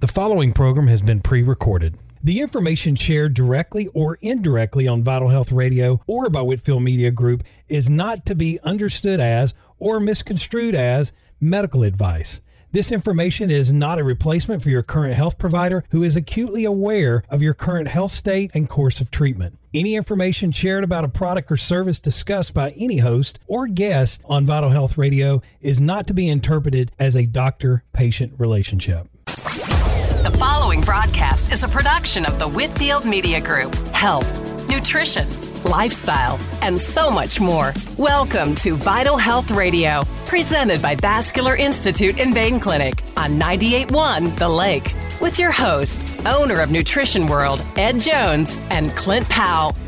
The following program has been pre-recorded. The information shared directly or indirectly on Vital Health Radio or by Whitfield Media Group is not to be understood as or misconstrued as medical advice. This information is not a replacement for your current health provider who is acutely aware of your current health state and course of treatment. Any information shared about a product or service discussed by any host or guest on Vital Health Radio is not to be interpreted as a doctor-patient relationship. The following broadcast is a production of the Whitfield Media Group. Health, nutrition, lifestyle, and so much more. Welcome to Vital Health Radio, presented by Vascular Institute and Vein Clinic on 98.1 The Lake, with your host, owner of Nutrition World, Ed Jones, and Clint Powell.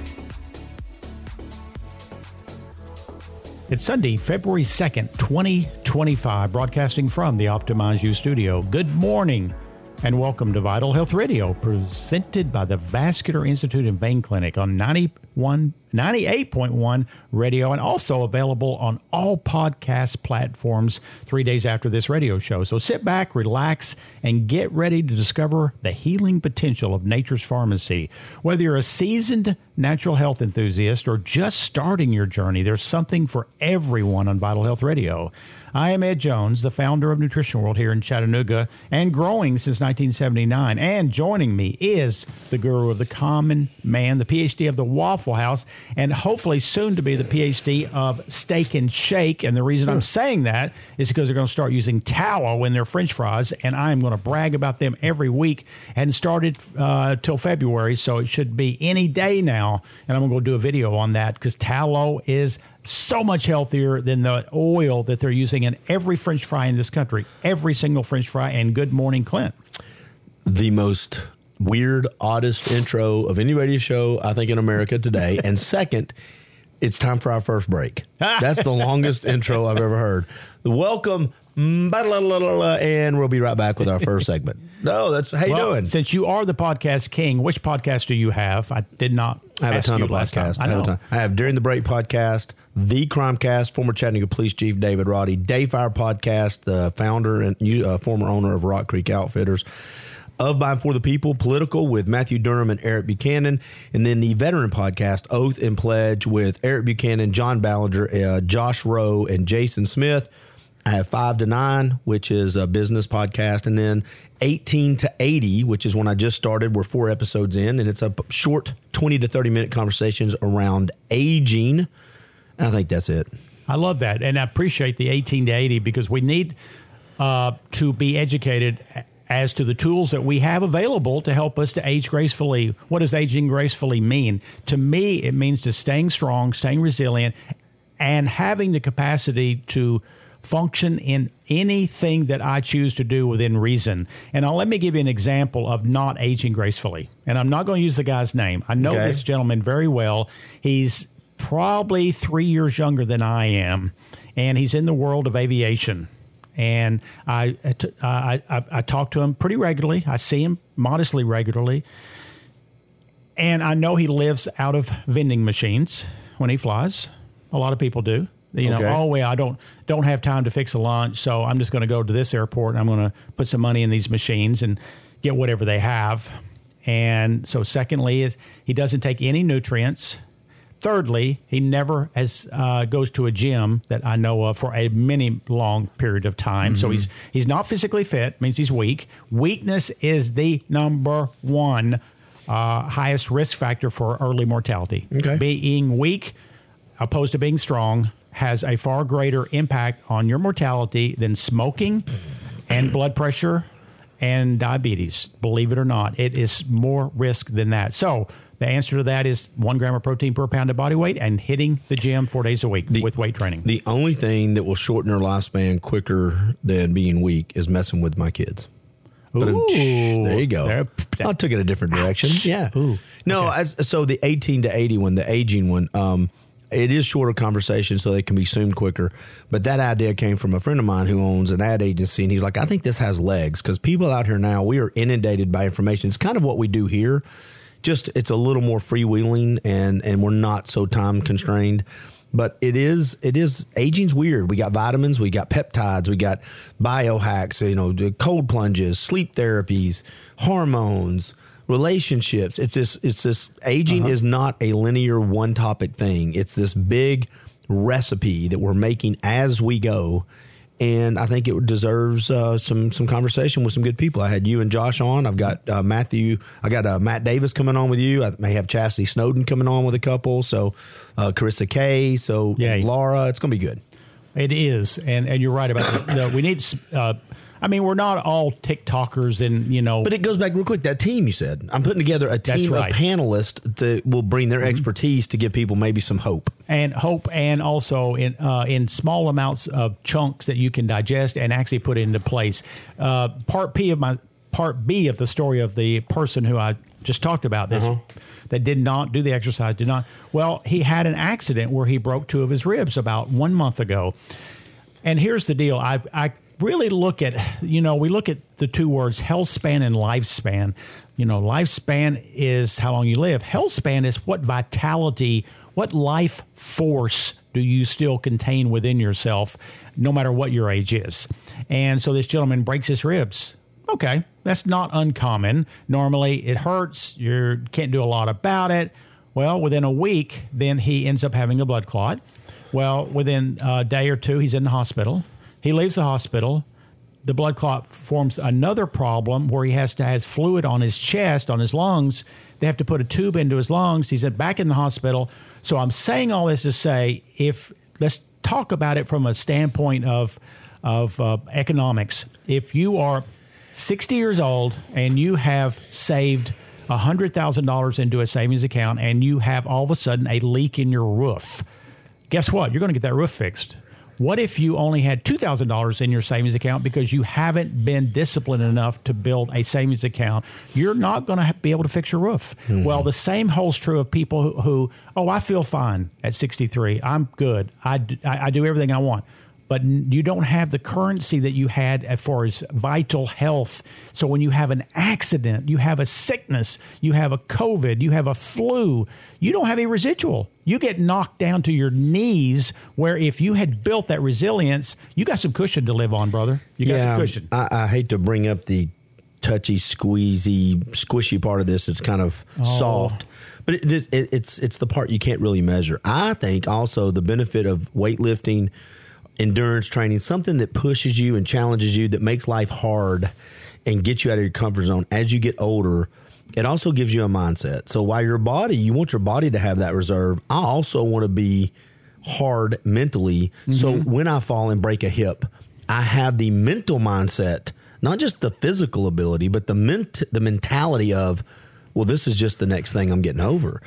It's Sunday, February 2nd, 2025, broadcasting from the Optimize You studio. Good morning and welcome to Vital Health Radio, presented by the Vascular Institute and Vein Clinic on 98.1 radio, and also available on all podcast platforms 3 days after this radio show. So sit back, relax, and get ready to discover the healing potential of nature's pharmacy. Whether you're a seasoned natural health enthusiast or just starting your journey, there's something for everyone on Vital Health Radio. I am Ed Jones, the founder of Nutrition World here in Chattanooga and growing since 1979. And joining me is the guru of the common man, the PhD of the Waffle House, and hopefully soon to be the PhD of Steak and Shake. And the reason I'm saying that is because they're going to start using tallow in their French fries, and I'm going to brag about them every week. Hadn't started till February, so it should be any day now. And I'm going to go do a video on that because tallow is so much healthier than the oil that they're using in every French fry in this country. Every single French fry. And good morning, Clint. The most weird, oddest intro of any radio show, I think, in America today. And second, it's time for our first break. That's the longest intro I've ever heard. Welcome, and we'll be right back with our first segment. No, that's how you doing? Since you are the podcast king, which podcast do you have? I did not. I have a ton of podcasts. I have During the Break podcast, The Crimecast, former Chattanooga Police Chief David Roddy, Dayfire podcast, the founder and former owner of Rock Creek Outfitters, Of, By, and For the People, Political with Matthew Durham and Eric Buchanan, and then the Veteran podcast, Oath and Pledge with Eric Buchanan, John Ballinger, Josh Rowe, and Jason Smith. I have 5 to 9, which is a business podcast, and then 18 to 80, which is when I just started. We're 4 episodes in, and it's a short 20 to 30-minute conversations around aging. And I think that's it. I love that, and I appreciate the 18 to 80 because we need to be educated as to the tools that we have available to help us to age gracefully. What does aging gracefully mean? To me, it means to staying strong, staying resilient, and having the capacity to function in anything that I choose to do within reason. And let me give you an example of not aging gracefully. And I'm not going to use the guy's name. I know this gentleman very well. He's probably 3 years younger than I am, and he's in the world of aviation. And I talk to him pretty regularly. I see him modestly regularly. And I know he lives out of vending machines when he flies. A lot of people do. You know, I don't have time to fix a lunch, so I'm just going to go to this airport and I'm going to put some money in these machines and get whatever they have. And so secondly is he doesn't take any nutrients. Thirdly, he never goes to a gym that I know of for a long period of time. Mm-hmm. So he's not physically fit, means he's weak. Weakness is the number one highest risk factor for early mortality. Okay. Being weak opposed to being strong has a far greater impact on your mortality than smoking and blood pressure and diabetes. Believe it or not, it is more risk than that. So the answer to that is 1 gram of protein per pound of body weight and hitting the gym 4 days a week with weight training. The only thing that will shorten their lifespan quicker than being weak is messing with my kids. Ooh, there you go. I took it a different direction. Yeah. Ooh, no, okay. So the 18 to 80 one, the aging one, it is shorter conversation, so they can be consumed quicker. But that idea came from a friend of mine who owns an ad agency, and he's like, I think this has legs because people out here now, we are inundated by information. It's kind of what we do here. Just it's a little more freewheeling, and we're not so time constrained. But it is aging's weird. We got vitamins, we got peptides, we got biohacks, the cold plunges, sleep therapies, hormones, relationships. It's this aging is not a linear one topic thing. It's this big recipe that we're making as we go. And I think it deserves some conversation with some good people. I had you and Josh on. I've got Matthew. I got Matt Davis coming on with you. I may have Chastity Snowden coming on with a couple. So Carissa Kay. So Laura. It's going to be good. It is, and you're right about that. We need. We're not all TikTokers, and But it goes back real quick. That team you said, I'm putting together a team of panelists that will bring their expertise to give people maybe some hope. And also in small amounts of chunks that you can digest and actually put into place. Part B of the story of the person who I just talked about this that did not do the exercise, Well, he had an accident where he broke 2 of his ribs about 1 month ago. And here's the deal. I really look at, we look at the 2 words, health span and lifespan. Lifespan is how long you live. Health span is what vitality, what life force do you still contain within yourself, no matter what your age is. And so this gentleman breaks his ribs. Okay, that's not uncommon. Normally it hurts. You can't do a lot about it. Well, within a week, then he ends up having a blood clot. Well, within a day or 2, he's in the hospital. He leaves the hospital. The blood clot forms another problem where he has fluid on his chest, on his lungs. They have to put a tube into his lungs. He's back in the hospital. So I'm saying all this to say, let's talk about it from a standpoint of economics. If you are 60 years old and you have saved $100,000 into a savings account and you have all of a sudden a leak in your roof, guess what? You're going to get that roof fixed. What if you only had $2,000 in your savings account because you haven't been disciplined enough to build a savings account? You're not going to be able to fix your roof. Mm-hmm. Well, the same holds true of people who I feel fine at 63. I'm good. I do everything I want. But you don't have the currency that you had as far as vital health. So when you have an accident, you have a sickness, you have a COVID, you have a flu, you don't have a residual. You get knocked down to your knees, where if you had built that resilience, you got some cushion to live on, brother. You got some cushion. I hate to bring up the touchy, squeezy, squishy part of this. It's kind of soft. But it's the part you can't really measure. I think also the benefit of weightlifting, endurance training, something that pushes you and challenges you, that makes life hard and gets you out of your comfort zone as you get older. It also gives you a mindset. So while you want your body to have that reserve, I also want to be hard mentally. Mm-hmm. So when I fall and break a hip, I have the mental mindset, not just the physical ability, but the mentality of, well, this is just the next thing I'm getting over.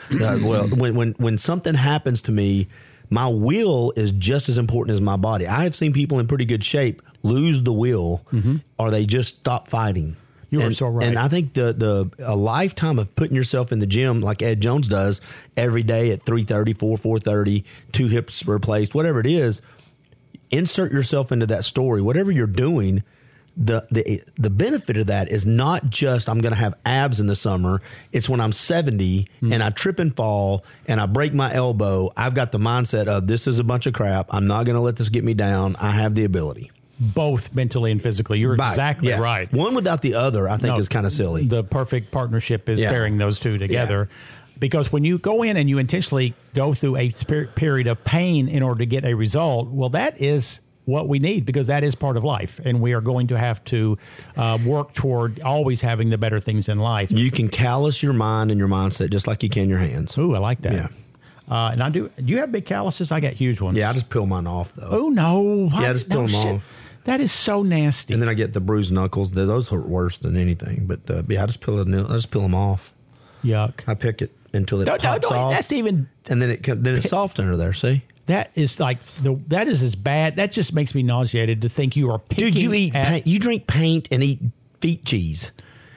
When something happens to me, my will is just as important as my body. I have seen people in pretty good shape lose the will, or they just stop fighting. You are so right. And I think a lifetime of putting yourself in the gym like Ed Jones does every day at 3:30, 4:30, 2 hips replaced, whatever it is, insert yourself into that story. Whatever you're doing, the benefit of that is not just I'm going to have abs in the summer. It's when I'm 70 and I trip and fall and I break my elbow, I've got the mindset of this is a bunch of crap. I'm not going to let this get me down. I have the ability. Both mentally and physically. You're exactly right. One without the other, I think, is kind of silly. The perfect partnership is pairing those two together. Yeah. Because when you go in and you intentionally go through a period of pain in order to get a result, well, that is what we need, because that is part of life, and we are going to have to work toward always having the better things in life. You can callous your mind and your mindset just like you can your hands. Ooh, I like that. Yeah. And I do. Do you have big calluses? I got huge ones. Yeah, I just peel mine off though. Oh no! What? Yeah, I just peel them off. That is so nasty. And then I get the bruised knuckles. Those hurt worse than anything. But I just peel them off. Yuck! I pick it until it pops off. That's even. And then it's soft under there. See. That is that is as bad. That just makes me nauseated to think you are picking. Dude, you drink paint and eat feet cheese.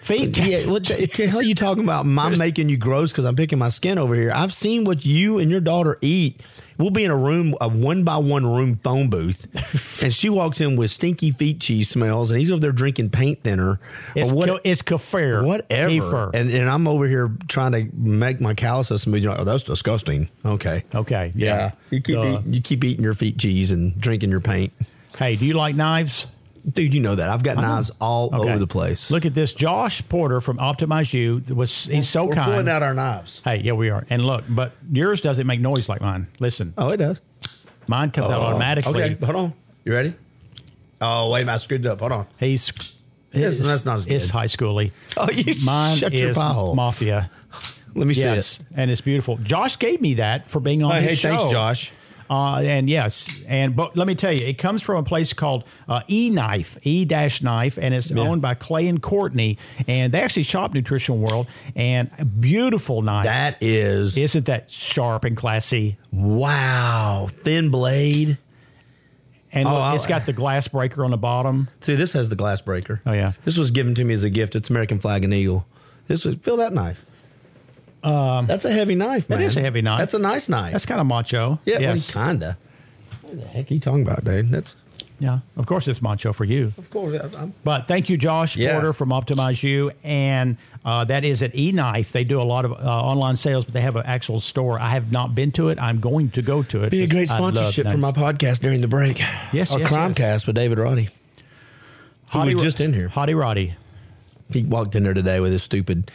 Feet. Yeah, what the hell are you talking about? I'm making you gross because I'm picking my skin over here. I've seen what you and your daughter eat. We'll be in a room, a 1-by-1 room phone booth, and she walks in with stinky feet cheese smells, and he's over there drinking paint thinner. It's kefir. Whatever. Kefir. And I'm over here trying to make my calluses smooth. You're like, oh, that's disgusting. Okay. Yeah. You keep eating your feet cheese and drinking your paint. Hey, do you like knives? Dude, you know that. I've got knives all over the place. Look at this. Josh Porter from Optimize You. He's so kind. We're pulling out our knives. Hey, yeah, we are. And look, but yours doesn't make noise like mine. Listen. Oh, it does. Mine comes out automatically. Okay, hold on. You ready? Oh, wait a minute. I screwed it up. Hold on. That's not as good. It's high schooly. Oh, mine shut your is pie hole. Mafia. Let me see yes, it. And it's beautiful. Josh gave me that for being on his show. Thanks, Josh. And yes, but let me tell you, it comes from a place called E-Knife, E-Knife, and it's owned by Clay and Courtney, and they actually shop Nutrition World, and a beautiful knife. That is. Isn't that sharp and classy? Wow. Thin blade. And look, it's got the glass breaker on the bottom. See, this has the glass breaker. Oh, yeah. This was given to me as a gift. It's American Flag and Eagle. Feel that knife. That's a heavy knife, man. That is a heavy knife. That's a nice knife. That's kind of macho. Yeah, yes. Kind of. What the heck are you talking about, dude? Yeah, of course it's macho for you. Of course. But thank you, Josh Porter from Optimize You. And that is at E-Knife. They do a lot of online sales, but they have an actual store. I have not been to it. I'm going to go to it. Be a great sponsorship for my podcast during the break. Yes, Our Crimecast with David Roddy. He was just in here. Hottie Roddy. He walked in there today with his stupid...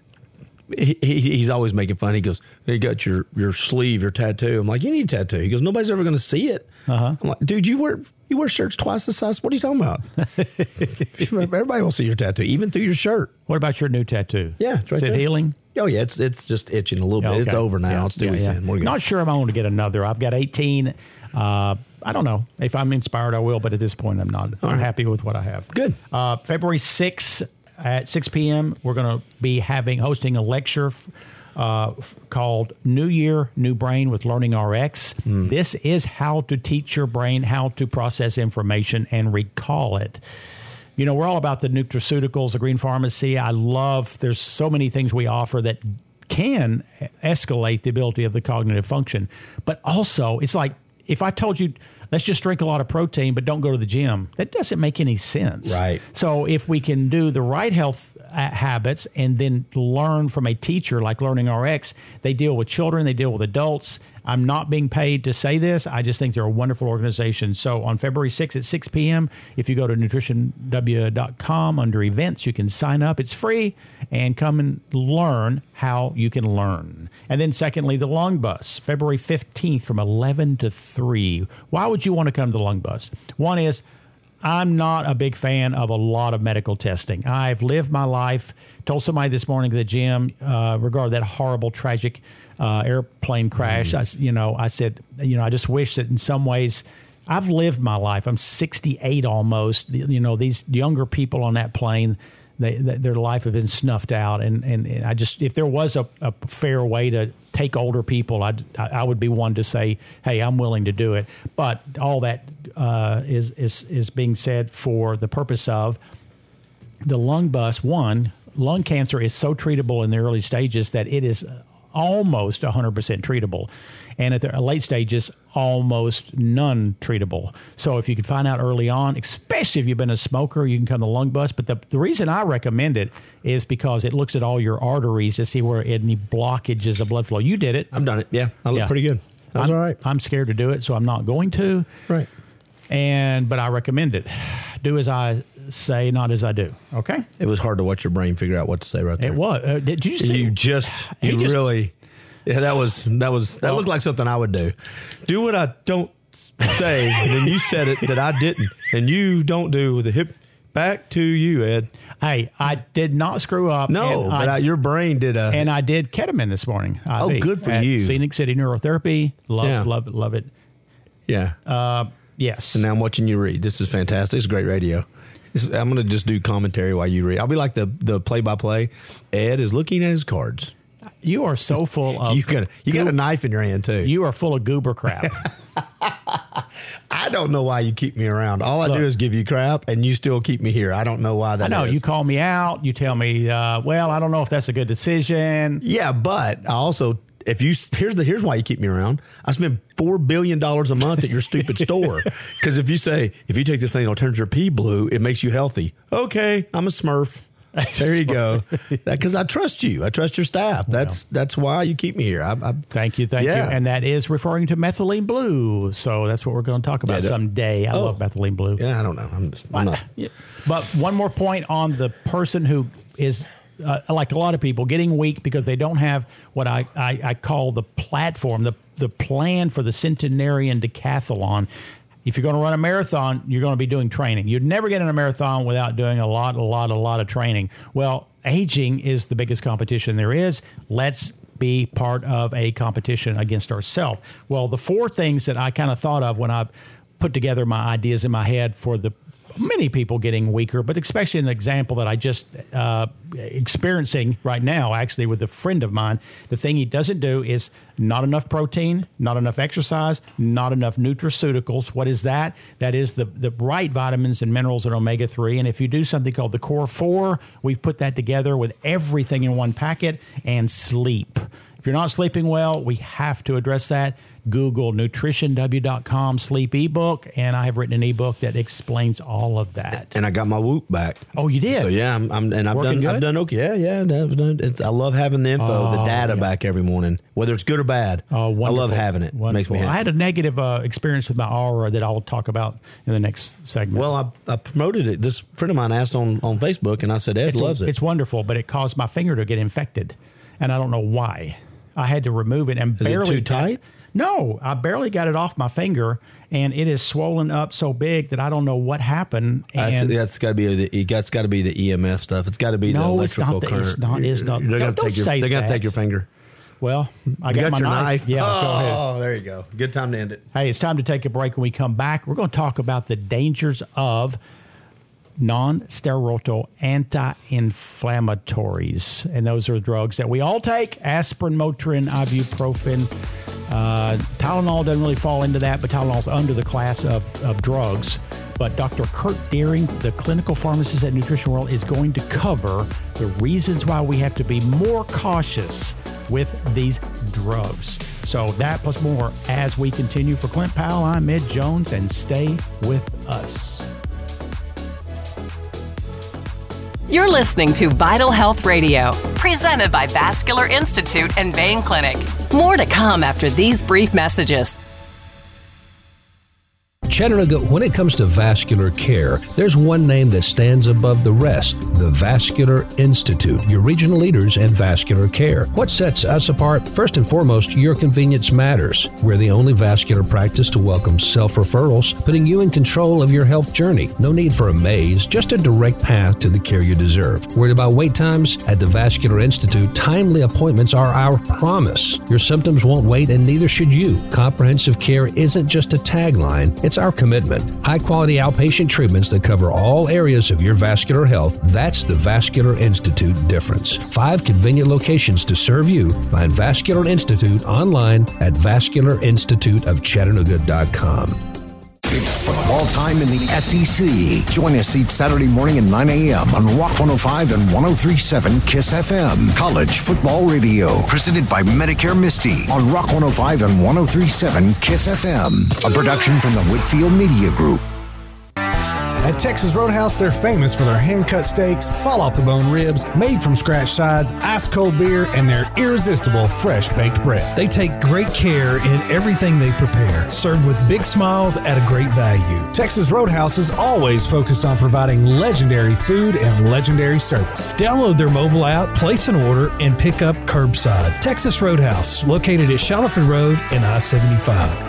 He's always making fun. He goes, "You got your sleeve, your tattoo." I'm like, "You need a tattoo." He goes, "Nobody's ever going to see it." I'm like, "Dude, you wear shirts twice the size. What are you talking about?" Everybody will see your tattoo, even through your shirt. What about your new tattoo? Yeah, it's right Is it there. healing? Oh yeah, it's just itching a little bit. Okay. It's over now. It's 2 weeks in. Not sure if I want to get another. I've got 18. I don't know. If I'm inspired, I will. But at this point, I'm not. I'm happy with what I have. Good. February 6th. At 6 p.m., we're going to be hosting a lecture called New Year, New Brain with Learning RX. This is how to teach your brain how to process information and recall it. You know, we're all about the nutraceuticals, the green pharmacy. There's so many things we offer that can escalate the ability of the cognitive function. But also, it's like if I told you, let's just drink a lot of protein, but don't go to the gym. That doesn't make any sense. Right. So if we can do the right health habits and then learn from a teacher like Learning RX, they deal with children, they deal with adults. I'm not being paid to say this. I just think they're a wonderful organization. So on February 6th at 6 p.m., if you go to nutritionw.com under events, you can sign up. It's free and come and learn how you can learn. And then secondly, the Lung Bus, February 15th from 11 to 3. Why would you want to come to the Lung Bus? One is I'm not a big fan of a lot of medical testing. I've lived my life, told somebody this morning at the gym, regarding that horrible, tragic airplane crash. I said, I just wish that in some ways I've lived my life. I'm 68 almost. These younger people on that plane, their life has been snuffed out. And I just, if there was a fair way to take older people, I would be one to say, hey, I'm willing to do it. But all that is being said for the purpose of the Lung Bus. One, lung cancer is so treatable in the early stages that it is almost 100% treatable. And at the late stages, almost none treatable. So if you could find out early on, especially if you've been a smoker, you can come to the Lung Bus. But the reason I recommend it is because it looks at all your arteries to see where any blockages of blood flow. You did it. I've done it. Yeah, I look pretty good. That's all right. I'm scared to do it, so I'm not going to. Right. But I recommend it. Do as I say, not as I do. Okay. It was hard to watch your brain figure out what to say right there. It was. Did you see? Yeah, that looked like something I would do. Do what I don't say, and then you said it that I didn't, and you don't do with the hip. Back to you, Ed. Hey, I did not screw up. No, but your brain did. And I did ketamine this morning. Oh, good for you. Scenic City Neurotherapy. Love it. Yeah. Yes. And now I'm watching you read. This is fantastic. It's great radio. I'm going to just do commentary while you read. I'll be like the play-by-play. Ed is looking at his cards. You are so full of... You got a knife in your hand, too. You are full of goober crap. I don't know why you keep me around. All I do is give you crap, and you still keep me here. I don't know why that is. I know. You call me out. You tell me, well, I don't know if that's a good decision. Yeah, but I also, here's why you keep me around. I spend $4 billion a month at your stupid store. Because if you take this thing, it'll turn your pee blue, it makes you healthy. Okay, I'm a Smurf. There you go. Because I trust you. I trust your staff. That's why you keep me here. Thank you. And that is referring to methylene blue. So that's what we're going to talk about someday. I love methylene blue. Yeah, I don't know. I'm not. But one more point on the person who is, like a lot of people, getting weak because they don't have what I call the platform, the plan for the centenarian decathlon. If you're going to run a marathon, you're going to be doing training. You'd never get in a marathon without doing a lot of training. Well, aging is the biggest competition there is. Let's be part of a competition against ourselves. Well, the four things that I kind of thought of when I put together my ideas in my head for the many people getting weaker, but especially an example that I just experiencing right now, actually, with a friend of mine. The thing he doesn't do is not enough protein, not enough exercise, not enough nutraceuticals. What is that? That is the right vitamins and minerals and omega-3. And if you do something called the Core 4, we've put that together with everything in one packet, and sleep. If you're not sleeping well, we have to address that. Google nutritionw.com sleep ebook, and I have written an ebook that explains all of that. And I got my Whoop back. Oh, you did? So yeah, I've done okay. Yeah. I love having the info, the data back every morning, whether it's good or bad. Oh, wonderful. I love having it. Wonderful. Makes me happy. I had a negative experience with my Aura that I'll talk about in the next segment. Well, I promoted it. This friend of mine asked on Facebook, and I said Ed loves it. It's wonderful, but it caused my finger to get infected, and I don't know why. I had to remove it and barely. Is it too tight? No, I barely got it off my finger, and it is swollen up so big that I don't know what happened. And that's got to be the EMF stuff. It's got to be the electrical current. It's not. They're going to take your finger. Well, I got my knife. Yeah, go ahead. Oh, there you go. Good time to end it. Hey, it's time to take a break. When we come back, we're going to talk about the dangers of non-steroidal anti-inflammatories, and those are drugs that we all take: aspirin, Motrin, ibuprofen. Tylenol doesn't really fall into that, but Tylenol's under the class of drugs. But Dr. Kurt Deering, the clinical pharmacist at Nutrition World, is going to cover the reasons why we have to be more cautious with these drugs. So that plus more as we continue. For Clint Powell, I'm Ed Jones, and stay with us. You're listening to Vital Health Radio, presented by Vascular Institute and Vein Clinic. More to come after these brief messages. Chattanooga, when it comes to vascular care, there's one name that stands above the rest: the Vascular Institute, your regional leaders in vascular care. What sets us apart? First and foremost, your convenience matters. We're the only vascular practice to welcome self-referrals, putting you in control of your health journey. No need for a maze, just a direct path to the care you deserve. Worried about wait times? At the Vascular Institute, timely appointments are our promise. Your symptoms won't wait, and neither should you. Comprehensive care isn't just a tagline, it's our commitment. High-quality outpatient treatments that cover all areas of your vascular health. That's the Vascular Institute difference. 5 convenient locations to serve you. Find Vascular Institute online at vascularinstituteofchattanooga.com. It's football time in the SEC. Join us each Saturday morning at 9 a.m. on Rock 105 and 103.7 KISS FM. College Football Radio. Presented by Medicare Misty on Rock 105 and 103.7 KISS FM. A production from the Whitfield Media Group. At Texas Roadhouse, they're famous for their hand-cut steaks, fall-off-the-bone ribs, made-from-scratch sides, ice-cold beer, and their irresistible fresh-baked bread. They take great care in everything they prepare, served with big smiles at a great value. Texas Roadhouse is always focused on providing legendary food and legendary service. Download their mobile app, place an order, and pick up curbside. Texas Roadhouse, located at Shuttleford Road and I-75.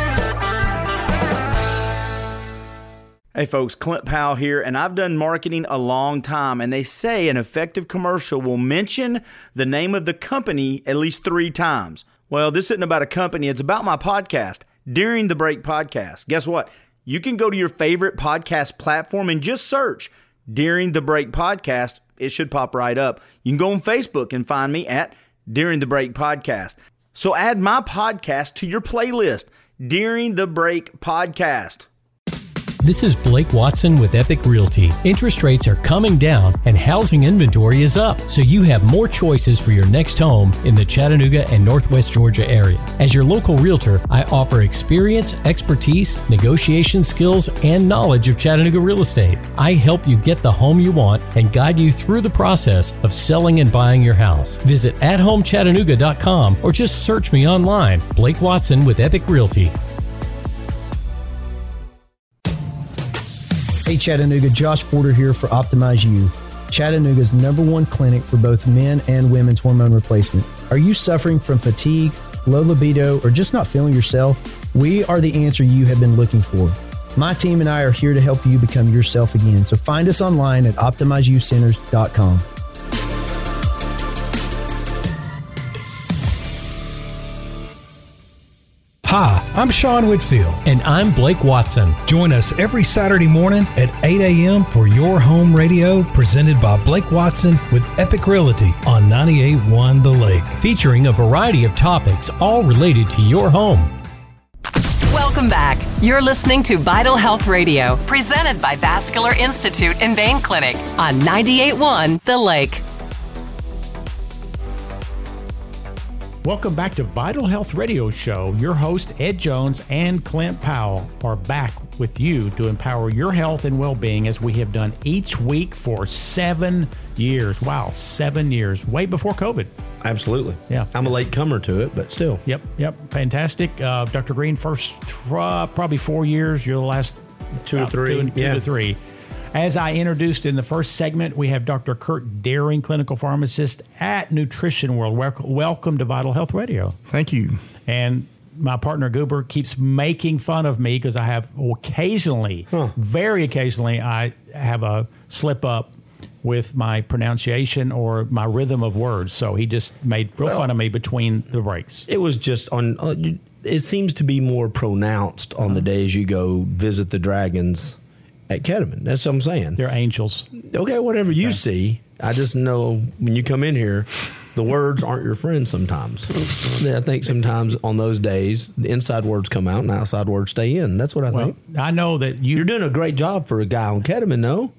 Hey folks, Clint Powell here, and I've done marketing a long time, and they say an effective commercial will mention the name of the company at least 3 times. Well, this isn't about a company, it's about my podcast, During the Break Podcast. Guess what? You can go to your favorite podcast platform and just search During the Break Podcast. It should pop right up. You can go on Facebook and find me at During the Break Podcast. So add my podcast to your playlist. during the break podcast. This is Blake Watson with Epic Realty. Interest rates are coming down and housing inventory is up, so you have more choices for your next home in the Chattanooga and Northwest Georgia area. As your local realtor, I offer experience, expertise, negotiation skills, and knowledge of Chattanooga real estate. I help you get the home you want and guide you through the process of selling and buying your house. Visit athomechattanooga.com or just search me online. Blake Watson with Epic Realty. Hey Chattanooga, Josh Porter here for Optimize You, Chattanooga's #1 clinic for both men and women's hormone replacement. Are you suffering from fatigue, low libido, or just not feeling yourself? We are the answer you have been looking for. My team and I are here to help you become yourself again, so find us online at OptimizeYouCenters.com. Hi, I'm Sean Whitfield. And I'm Blake Watson. Join us every Saturday morning at 8 a.m. for Your Home Radio, presented by Blake Watson with Epic Realty on 98.1 The Lake. Featuring a variety of topics, all related to your home. Welcome back. You're listening to Vital Health Radio, presented by Vascular Institute and Vein Clinic on 98.1 The Lake. Welcome back to Vital Health Radio Show. Your host, Ed Jones and Clint Powell, are back with you to empower your health and well-being as we have done each week for 7 years. Wow, 7 years. Way before COVID. Absolutely. Yeah. I'm a late comer to it, but still. Yep. Fantastic. Dr. Green, first probably 4 years. You're the last 2 or 3. Two to three. As I introduced in the first segment, we have Dr. Kurt Daring, clinical pharmacist at Nutrition World. Welcome to Vital Health Radio. Thank you. And my partner Goober keeps making fun of me because I have very occasionally, I have a slip up with my pronunciation or my rhythm of words. So he just made real fun of me between the breaks. It was just on. It seems to be more pronounced on the days you go visit the dragons at Kettleman. That's what I'm saying. They're angels. Okay, whatever you see. I just know when you come in here, the words aren't your friends sometimes. I think sometimes on those days, the inside words come out and the outside words stay in. That's what I think. I know that you're doing a great job for a guy on Kettleman, no?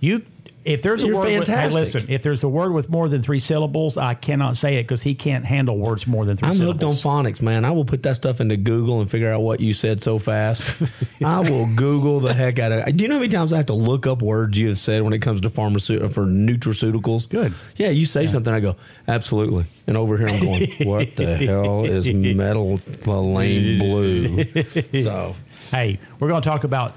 If there's You're a word fantastic. if there's a word with more than 3 syllables, I cannot say it because he can't handle words more than 3 I'm syllables. hooked on phonics, man. I will put that stuff into Google and figure out what you said so fast. I will Google the heck out of it. Do you know how many times I have to look up words you have said when it comes to for nutraceuticals? Good. Yeah, you say something, I go, absolutely. And over here I'm going, what the hell is methylene blue? So, hey, we're going to talk about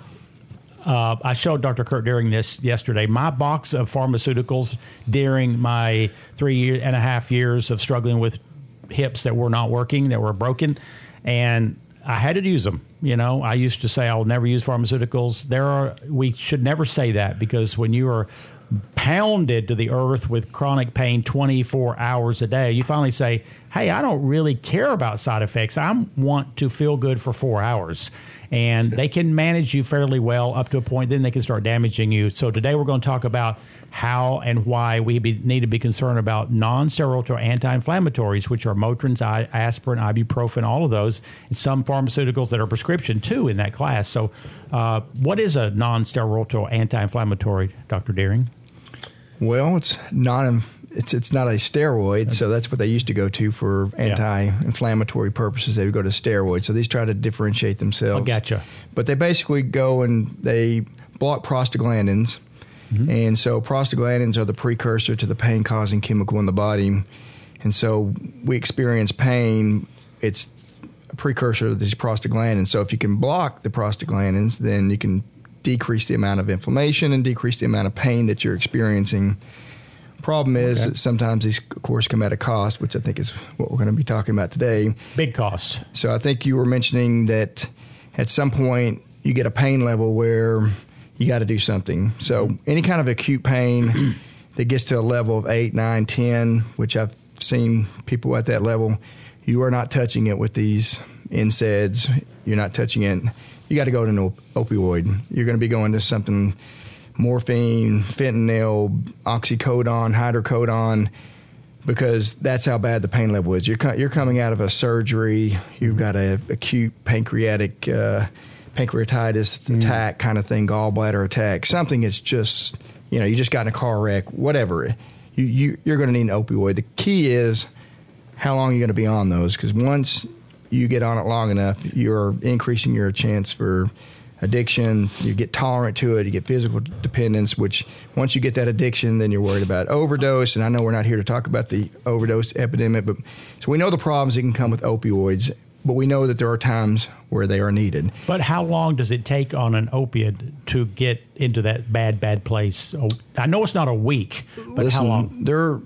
I showed Dr. Kurt Daring this yesterday. My box of pharmaceuticals during my 3.5 years of struggling with hips that were not working, that were broken, and I had to use them. You know, I used to say I'll never use pharmaceuticals. We should never say that because when you are pounded to the earth with chronic pain 24 hours a day, you finally say, hey, I don't really care about side effects. I want to feel good for 4 hours. And they can manage you fairly well up to a point. Then they can start damaging you. So today we're going to talk about how and why we need to be concerned about non-steroidal or anti-inflammatories, which are Motrin, aspirin, ibuprofen, all of those, and some pharmaceuticals that are prescription too in that class. So what is a non-steroidal or anti-inflammatory, Dr. Daring? Well, it's not a steroid, so that's what they used to go to for anti-inflammatory purposes. They would go to steroids. So these try to differentiate themselves. I gotcha. But they basically go and they block prostaglandins. Mm-hmm. And so prostaglandins are the precursor to the pain-causing chemical in the body. And so we experience pain. It's a precursor to these prostaglandins. So if you can block the prostaglandins, then you can decrease the amount of inflammation and decrease the amount of pain that you're experiencing. Problem is that sometimes these, of course, come at a cost, which I think is what we're going to be talking about today. Big costs. So I think you were mentioning that at some point you get a pain level where you got to do something. So any kind of acute pain that gets to a level of 8, 9, 10, which I've seen people at that level, you are not touching it with these NSAIDs. You're not touching it. You got to go to an opioid. You're going to be going to something morphine, fentanyl, oxycodone, hydrocodone, because that's how bad the pain level is. You're coming out of a surgery. You've got a acute pancreatitis attack kind of thing, gallbladder attack, something that's just, you just got in a car wreck, whatever. You're going to need an opioid. The key is how long you're going to be on those, because once you get on it long enough, you're increasing your chance for addiction. You get tolerant to it. You get physical dependence, which once you get that addiction, then you're worried about overdose. And I know we're not here to talk about the overdose epidemic, but so we know the problems that can come with opioids, but we know that there are times where they are needed. But how long does it take on an opiate to get into that bad place? Oh, I know it's not a week, but how long? There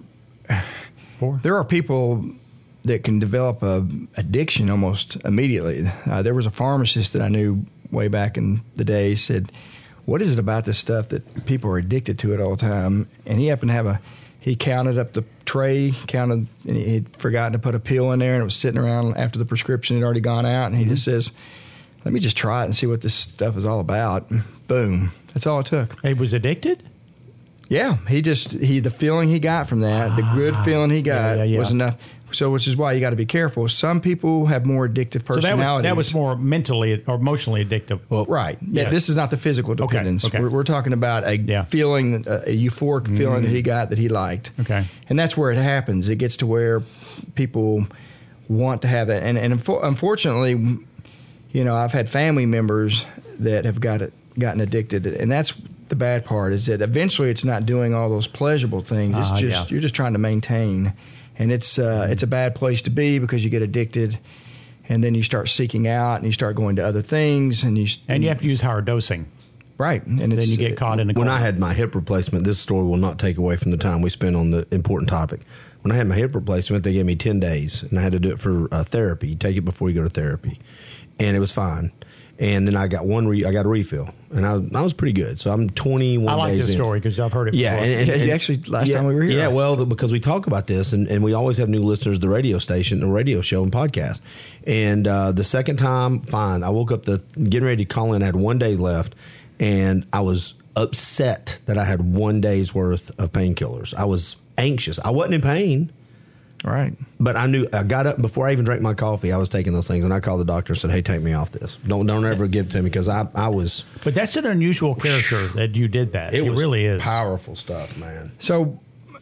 are people that can develop a addiction almost immediately. There was a pharmacist that I knew way back in the day, said, what is it about this stuff that people are addicted to it all the time? And he happened to he counted up the tray, and he'd forgotten to put a pill in there, and it was sitting around after the prescription had already gone out, and he just says, let me just try it and see what this stuff is all about. Boom. That's all it took. He was addicted? Yeah. The feeling he got from that, the good feeling he got was enough. So, which is why you got to be careful. Some people have more addictive personalities. So that was more mentally or emotionally addictive. Well, right. Yeah. This is not the physical dependence. Okay. We're talking about a feeling, a euphoric feeling that he got that he liked. Okay. And that's where it happens. It gets to where people want to have it. And unfortunately, I've had family members that have gotten addicted. And that's the bad part, is that eventually it's not doing all those pleasurable things. It's you're just trying to maintain. And it's a bad place to be, because you get addicted, and then you start seeking out, and you start going to other things, and you have to use higher dosing, right? And then you get caught in a. When I had my hip replacement, this story will not take away from the time we spent on the important topic. When I had my hip replacement, they gave me 10 days, and I had to do it for therapy. You take it before you go to therapy, and it was fine. And then I got I got a refill, and I was pretty good. So I'm 21 days in. I like this story because I've heard it before. Yeah, and actually, last time we were here. Yeah, well, because we talk about this, and we always have new listeners to the radio station, the radio show, and podcast. And the second time, fine. I woke up getting ready to call in. I had 1 day left, and I was upset that I had 1 day's worth of painkillers. I was anxious. I wasn't in pain. Right. But I got up before I even drank my coffee. I was taking those things, and I called the doctor and said, hey, take me off this. Don't ever give it to me, because I was. But that's an unusual character that you did that. It really is. Powerful stuff, man. So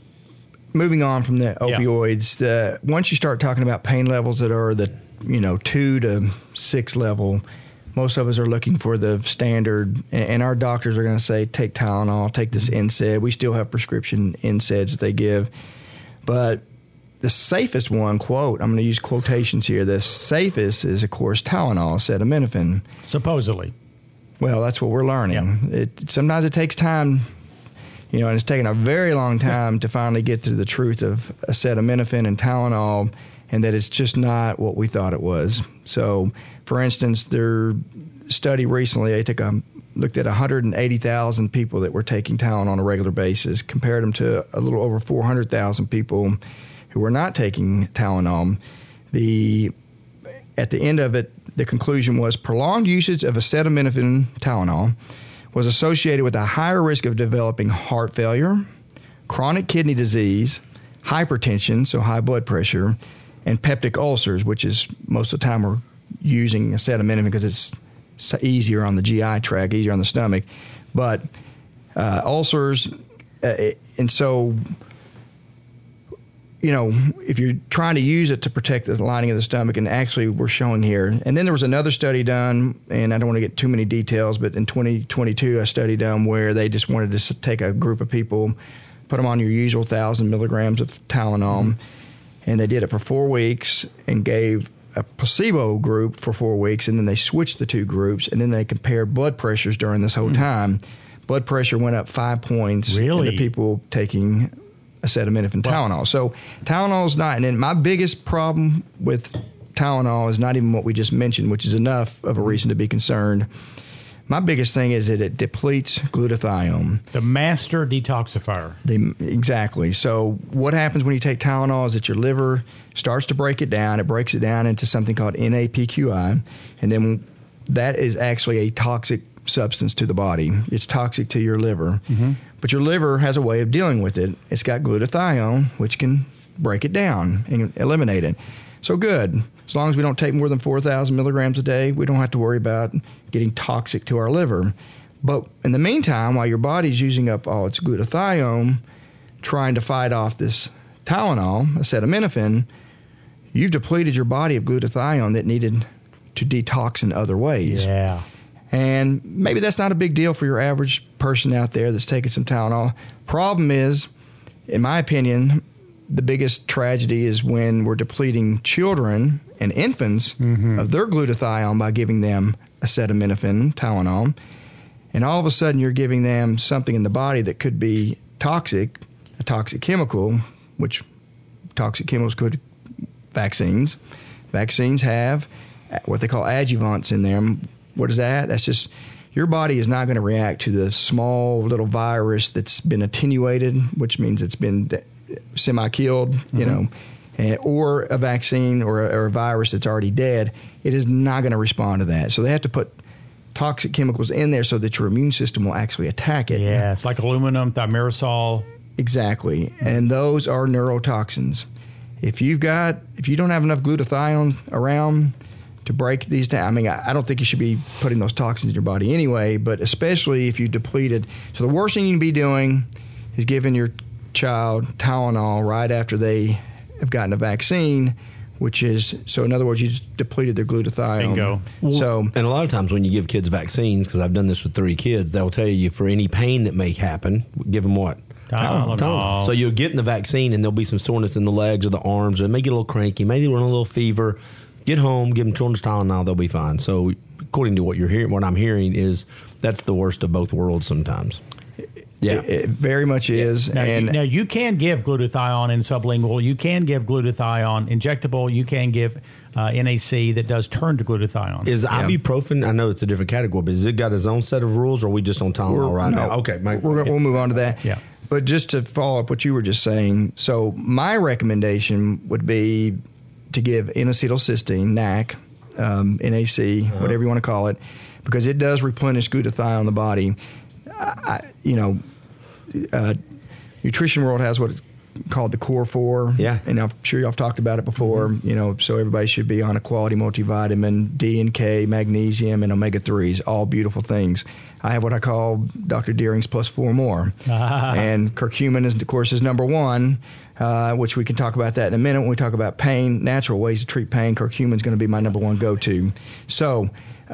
moving on from the opioids, once you start talking about pain levels that are the 2 to 6 level, most of us are looking for the standard, and our doctors are going to say, take Tylenol, take this NSAID. We still have prescription NSAIDs that they give. But the safest one, quote, I'm going to use quotations here, the safest is, of course, Tylenol, acetaminophen. Supposedly. Well, that's what we're learning. Yeah. Sometimes it takes time, and it's taken a very long time to finally get to the truth of acetaminophen and Tylenol, and that it's just not what we thought it was. So, for instance, their study recently, they looked at 180,000 people that were taking Tylenol on a regular basis, compared them to a little over 400,000 people who were not taking Tylenol. At the end of it, the conclusion was prolonged usage of acetaminophen Tylenol was associated with a higher risk of developing heart failure, chronic kidney disease, hypertension, so high blood pressure, and peptic ulcers, which is most of the time we're using acetaminophen because it's easier on the GI tract, easier on the stomach. But ulcers, and so, if you're trying to use it to protect the lining of the stomach, and actually we're showing here. And then there was another study done, and I don't want to get too many details, but in 2022, a study done where they just wanted to take a group of people, put them on your usual 1,000 milligrams of Tylenol, and they did it for 4 weeks and gave a placebo group for 4 weeks, and then they switched the two groups, and then they compared blood pressures during this whole time. Blood pressure went up 5 points in the people taking acetaminophen Tylenol. So Tylenol's not, and then my biggest problem with Tylenol is not even what we just mentioned, which is enough of a reason to be concerned. My biggest thing is that it depletes glutathione. The master detoxifier. Exactly. So what happens when you take Tylenol is that your liver starts to break it down. It breaks it down into something called NAPQI, and then that is actually a toxic substance to the body. It's toxic to your liver. Mm-hmm. But your liver has a way of dealing with it. It's got glutathione, which can break it down and eliminate it. So good. As long as we don't take more than 4,000 milligrams a day, we don't have to worry about getting toxic to our liver. But in the meantime, while your body's using up all its glutathione, trying to fight off this Tylenol, acetaminophen, you've depleted your body of glutathione that needed to detox in other ways. Yeah. And maybe that's not a big deal for your average person out there that's taking some Tylenol. Problem is, in my opinion, the biggest tragedy is when we're depleting children and infants of their glutathione by giving them acetaminophen, Tylenol, and all of a sudden you're giving them something in the body that could be toxic, a toxic chemical, which toxic chemicals could vaccines. Vaccines have what they call adjuvants in them. What is that? That's just your body is not going to react to the small little virus that's been attenuated, which means it's been semi-killed, you know, or a vaccine or a virus that's already dead. It is not going to respond to that. So they have to put toxic chemicals in there so that your immune system will actually attack it. Yeah, it's like aluminum, thimerosal. Exactly. And those are neurotoxins. If you don't have enough glutathione around to break these down, I mean, I don't think you should be putting those toxins in your body anyway, but especially if you depleted. So the worst thing you can be doing is giving your child Tylenol right after they have gotten a vaccine, which is, so in other words, you just depleted their glutathione. Bingo. So, and a lot of times when you give kids vaccines, because I've done this with 3 kids, they'll tell you for any pain that may happen, give them what? Tylenol. So you're getting the vaccine and there'll be some soreness in the legs or the arms, or they may get a little cranky, maybe run a little fever. Get home, give them children's Tylenol, they'll be fine. So according to what you're hearing, what I'm hearing is that's the worst of both worlds sometimes. Yeah, it very much is. Now you can give glutathione in sublingual. You can give glutathione injectable. You can give NAC that does turn to glutathione. Is ibuprofen? I know it's a different category, but has it got its own set of rules, or are we just on Tylenol now? Okay, we'll move on to that. Yeah. But just to follow up what you were just saying, so my recommendation would be to give N-acetylcysteine, NAC, NAC, whatever you want to call it, because it does replenish glutathione in the body. Nutrition World has what it's called the Core 4. Yeah. And I'm sure y'all have talked about it before, so everybody should be on a quality multivitamin, D and K, magnesium, and omega-3s, all beautiful things. I have what I call Dr. Deering's plus 4 more. And curcumin is, of course, is number 1, which we can talk about that in a minute when we talk about pain, natural ways to treat pain. Curcumin is going to be my number 1 go-to. So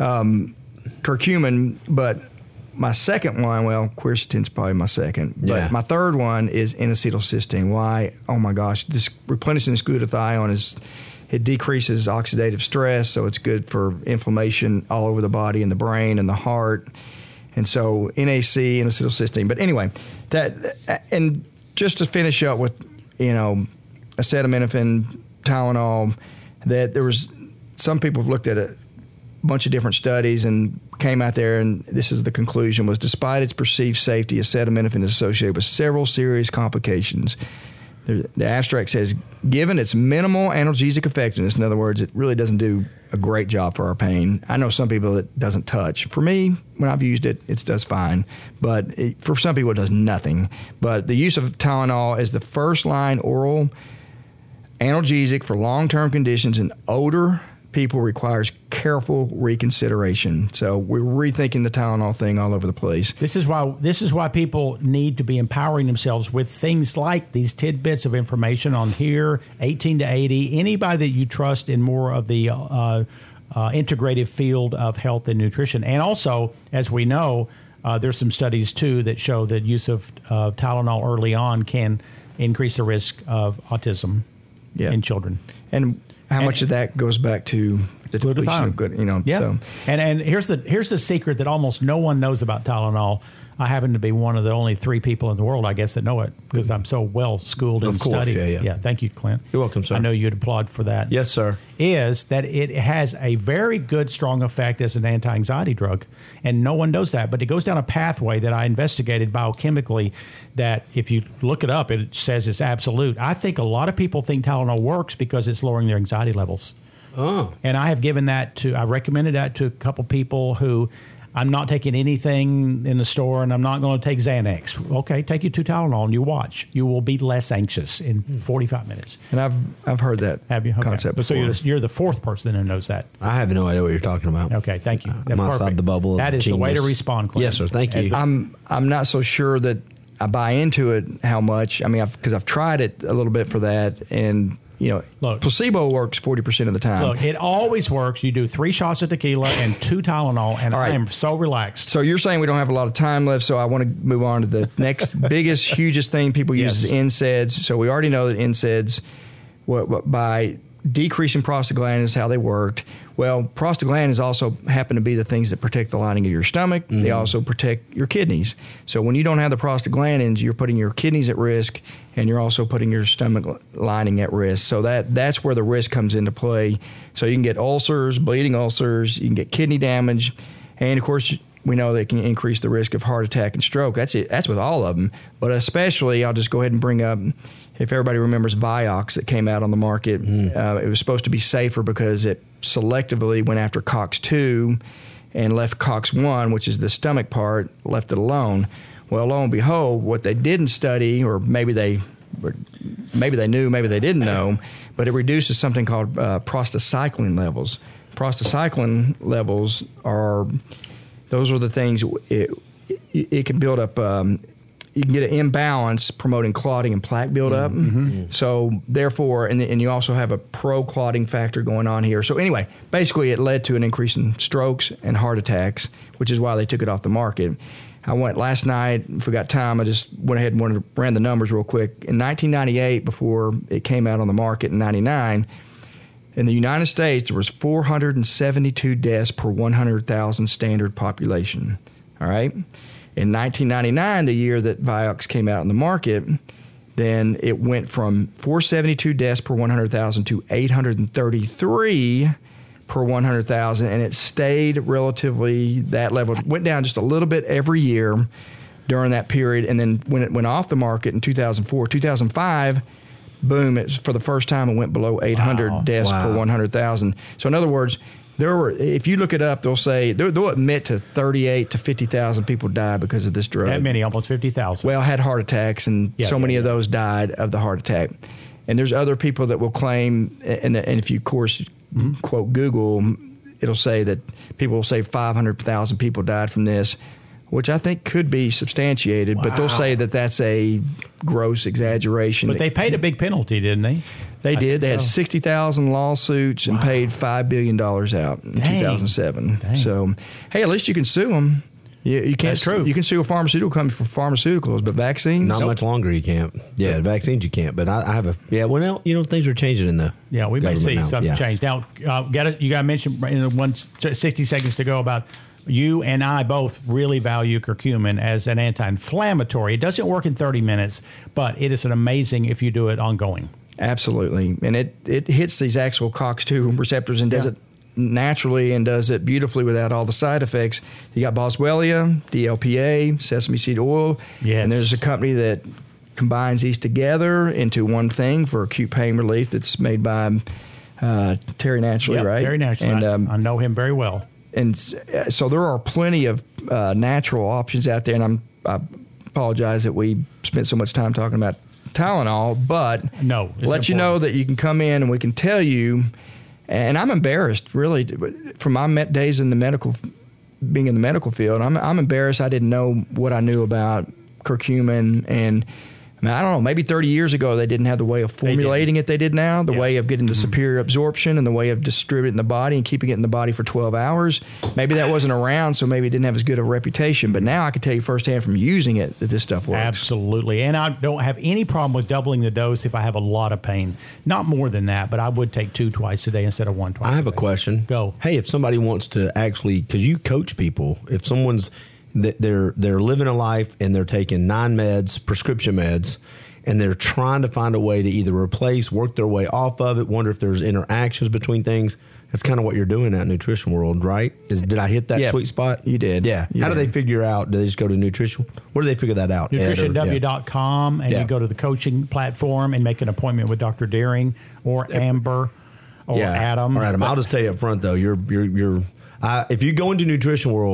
curcumin, but my second one, well, quercetin's probably my second, but my third one is N-acetylcysteine. Why? Oh my gosh, this replenishing this glutathione it decreases oxidative stress, so it's good for inflammation all over the body and the brain and the heart. And so NAC, N-acetylcysteine. But anyway, and just to finish up with, acetaminophen, Tylenol, that there was some people have looked at a bunch of different studies and came out there, and this is the conclusion, was despite its perceived safety, acetaminophen is associated with several serious complications. The abstract says, given its minimal analgesic effectiveness, in other words, it really doesn't do a great job for our pain. I know some people it doesn't touch. For me, when I've used it, it does fine. But for some people, it does nothing. But the use of Tylenol as the first-line oral analgesic for long-term conditions in older people requires careful reconsideration. So we're rethinking the Tylenol thing all over the place. This is why people need to be empowering themselves with things like these tidbits of information on here, 18 to 80. Anybody that you trust in more of the integrative field of health and nutrition. And also, as we know, there's some studies too that show that use of Tylenol early on can increase the risk of autism in children. And how much of that goes back to the depletion of good, Yeah. So. And here's the secret that almost no one knows about Tylenol. I happen to be one of the only 3 people in the world, I guess, that know it because I'm so well schooled and studied. Yeah. Thank you, Clint. You're welcome, sir. I know you'd applaud for that. Yes, sir. Is that it has a very good, strong effect as an anti-anxiety drug, and no one knows that. But it goes down a pathway that I investigated biochemically. That if you look it up, it says it's absolute. I think a lot of people think Tylenol works because it's lowering their anxiety levels. Oh. And I have given that I recommended that to a couple people who I'm not taking anything in the store, and I'm not going to take Xanax. Okay, take you 2 Tylenol and you watch. You will be less anxious in 45 minutes. And I've heard that concept before. So you're the fourth person who knows that. I have no idea what you're talking about. Okay, thank you. I'm outside the bubble of That is genius. the way to respond, Clint. Yes, sir. Thank you. I'm not so sure that I buy into it how much. I mean, because I've tried it a little bit for that, and placebo works 40% of the time. Look, it always works. You do 3 shots of tequila and 2 Tylenol, and I am so relaxed. So you're saying we don't have a lot of time left, so I want to move on to the next biggest, hugest thing people use is NSAIDs. So we already know that NSAIDs, by decreasing prostaglandins, how they worked. Well, prostaglandins also happen to be the things that protect the lining of your stomach. Mm-hmm. They also protect your kidneys. So when you don't have the prostaglandins, you're putting your kidneys at risk, and you're also putting your stomach lining at risk. So that's where the risk comes into play. So you can get ulcers, bleeding ulcers, you can get kidney damage, and of course we know they can increase the risk of heart attack and stroke. That's it. That's with all of them. But especially, I'll just go ahead and bring up, if everybody remembers Vioxx that came out on the market, it was supposed to be safer because it selectively went after COX-2 and left COX-1, which is the stomach part, left it alone. Well, lo and behold, what they didn't study, or maybe they knew, maybe they didn't know, but it reduces something called prostacyclin levels. Prostacyclin levels those are the things it can build up. You can get an imbalance promoting clotting and plaque buildup. Mm-hmm. So therefore, and you also have a pro-clotting factor going on here. So anyway, basically it led to an increase in strokes and heart attacks, which is why they took it off the market. I went last night, forgot time, I just went ahead and ran the numbers real quick. In 1998, before it came out on the market in 99, in the United States, there was 472 deaths per 100,000 standard population. All right? In 1999, the year that Vioxx came out in the market, then it went from 472 deaths per 100,000 to 833 per 100,000, and it stayed relatively that level. It went down just a little bit every year during that period, and then when it went off the market in 2004, 2005, boom, for the first time it went below 800 deaths per 100,000. So in other words, if you look it up, they'll admit to 38 to 50,000 people died because of this drug. That many, almost 50,000. Well, had heart attacks, and many of those died of the heart attack. And there's other people that will claim, and if you, of course, quote Google, it'll say that people will say 500,000 people died from this, which I think could be substantiated, but they'll say that that's a gross exaggeration. But they paid a big penalty, didn't they? They did. They had 60,000 lawsuits and paid $5 billion out in 2007. Dang. So, hey, at least you can sue them. You can't. That's true. You can sue a pharmaceutical company for pharmaceuticals, but vaccines? Not much longer you can't. Yeah, vaccines you can't. But I have things are changing in the we may see something change. Now, you got to mention in the 60 seconds to go about you and I both really value curcumin as an anti-inflammatory. It doesn't work in 30 minutes, but it is amazing if you do it ongoing. Absolutely. And it hits these actual COX-2 receptors and does it naturally and does it beautifully without all the side effects. You got Boswellia, DLPA, sesame seed oil. Yes. And there's a company that combines these together into one thing for acute pain relief that's made by Terry Naturally, right? Terry Naturally. And I know him very well. And so there are plenty of natural options out there, and I apologize that we spent so much time talking about Tylenol, but let you know that you can come in and we can tell you, and I'm embarrassed, really, from my days in being in the medical field, I'm embarrassed I didn't know what I knew about curcumin. And I don't know, maybe 30 years ago they didn't have the way of formulating it they did now, the way of getting the superior absorption and the way of distributing the body and keeping it in the body for 12 hours. Maybe that wasn't around, so maybe it didn't have as good a reputation. But now I can tell you firsthand from using it that this stuff works. Absolutely. And I don't have any problem with doubling the dose if I have a lot of pain. Not more than that, but I would take 2 twice a day instead of 1 twice a day. I have a question. Go. Hey, if somebody wants to actually, because you coach people, if someone's, they're living a life and they're taking 9 meds, prescription meds, and they're trying to find a way to either replace, work their way off of it, wonder if there's interactions between things. That's kind of what you're doing at Nutrition World, right? Did I hit that sweet spot? You did. Yeah. How do they figure out? Do they just go to Nutrition? Where do they figure that out? NutritionW.com, and you go to the coaching platform and make an appointment with Dr. Deering or Amber or Adam. Or Adam. I'll just tell you up front, though, if you go into Nutrition World,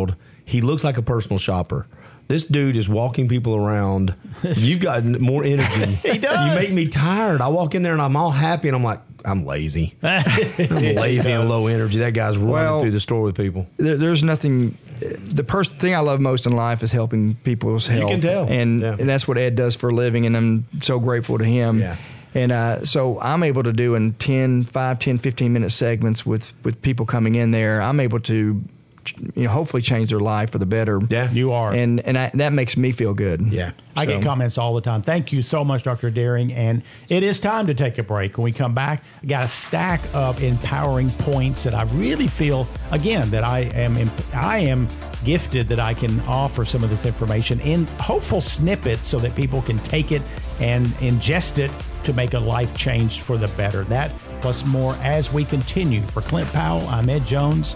he looks like a personal shopper. This dude is walking people around. You've got more energy. He does. You make me tired. I walk in there and I'm all happy and I'm like, I'm lazy. I'm lazy and low energy. That guy's running through the store with people. There's nothing. The thing I love most in life is helping people's health. You can tell. And that's what Ed does for a living, and I'm so grateful to him. Yeah. And so I'm able to do in 5, 10, 15-minute segments with people coming in there. I'm able to hopefully change their life for the better. Yeah, you are. And that makes me feel good. Yeah. I get comments all the time. Thank you so much, Dr. Deering. And it is time to take a break. When we come back, I got a stack of empowering points that I really feel, again, that I am gifted that I can offer some of this information in hopeful snippets so that people can take it and ingest it to make a life change for the better. That plus more as we continue. For Clint Powell, I'm Ed Jones.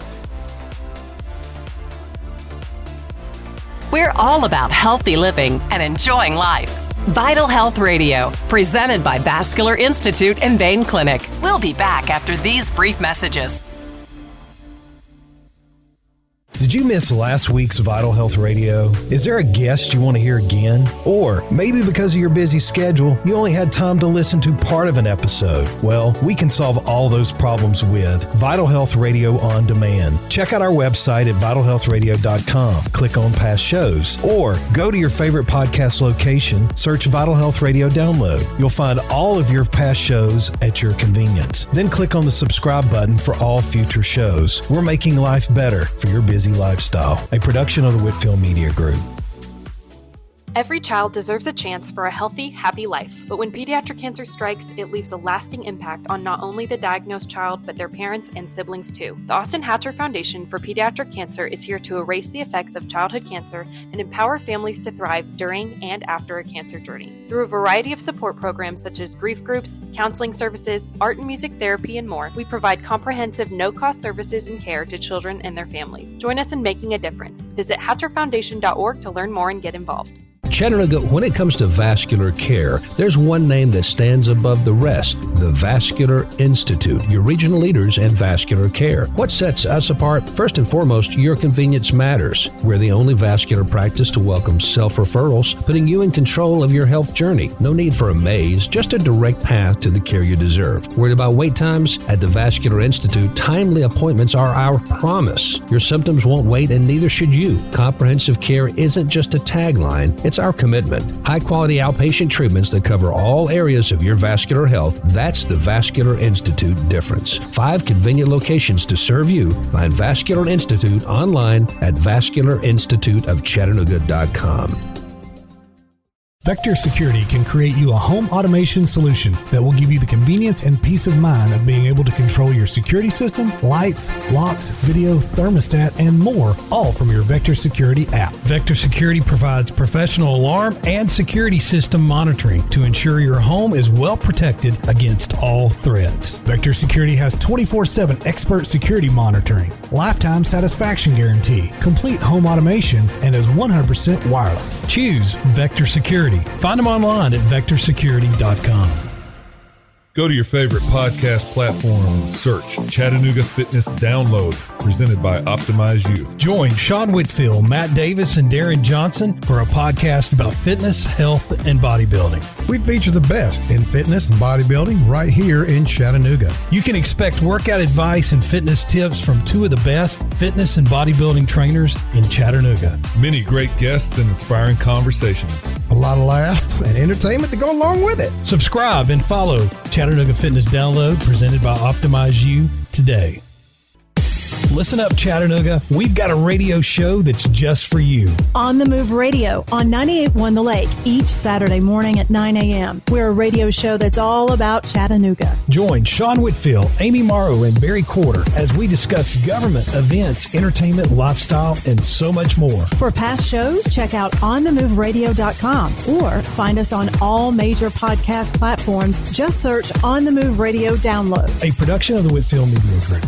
We're all about healthy living and enjoying life. Vital Health Radio, presented by Vascular Institute and Vein Clinic. We'll be back after these brief messages. Did you miss last week's Vital Health Radio? Is there a guest you want to hear again? Or maybe because of your busy schedule, you only had time to listen to part of an episode? Well, we can solve all those problems with Vital Health Radio On Demand. Check out our website at vitalhealthradio.com. Click on past shows or go to your favorite podcast location, search Vital Health Radio Download. You'll find all of your past shows at your convenience. Then click on the subscribe button for all future shows. We're making life better for your busy lifestyle, a production of the Whitfield Media Group. Every child deserves a chance for a healthy, happy life. But when pediatric cancer strikes, it leaves a lasting impact on not only the diagnosed child, but their parents and siblings too. The Austin Hatcher Foundation for Pediatric Cancer is here to erase the effects of childhood cancer and empower families to thrive during and after a cancer journey. Through a variety of support programs such as grief groups, counseling services, art and music therapy, and more, we provide comprehensive, no-cost services and care to children and their families. Join us in making a difference. Visit hatcherfoundation.org to learn more and get involved. Chattanooga, when it comes to vascular care, there's one name that stands above the rest, the Vascular Institute, your regional leaders in vascular care. What sets us apart? First and foremost, your convenience matters. We're the only vascular practice to welcome self-referrals, putting you in control of your health journey. No need for a maze, just a direct path to the care you deserve. Worried about wait times? At the Vascular Institute, timely appointments are our promise. Your symptoms won't wait, and neither should you. Comprehensive care isn't just a tagline, it's our commitment. High-quality outpatient treatments that cover all areas of your vascular health. That's the Vascular Institute difference. 5 convenient locations to serve you. Find Vascular Institute online at vascularinstituteofchattanooga.com. Vector Security can create you a home automation solution that will give you the convenience and peace of mind of being able to control your security system, lights, locks, video, thermostat, and more, all from your Vector Security app. Vector Security provides professional alarm and security system monitoring to ensure your home is well protected against all threats. Vector Security has 24/7 expert security monitoring, lifetime satisfaction guarantee, complete home automation, and is 100% wireless. Choose Vector Security. Find them online at vectorsecurity.com. Go to your favorite podcast platform and search Chattanooga Fitness Download, presented by Optimize You. Join Sean Whitfield, Matt Davis, and Darren Johnson for a podcast about fitness, health, and bodybuilding. We feature the best in fitness and bodybuilding right here in Chattanooga. You can expect workout advice and fitness tips from 2 of the best fitness and bodybuilding trainers in Chattanooga. Many great guests and inspiring conversations. A lot of laughs and entertainment to go along with it. Subscribe and follow Chattanooga Fitness Download, presented by Optimize You today. Listen up, Chattanooga. We've got a radio show that's just for you. On the Move Radio on 98.1 The Lake each Saturday morning at 9 a.m. We're a radio show that's all about Chattanooga. Join Sean Whitfield, Amy Morrow, and Barry Quarter as we discuss government, events, entertainment, lifestyle, and so much more. For past shows, check out onthemoveradio.com or find us on all major podcast platforms. Just search On the Move Radio Download. A production of the Whitfield Media Group.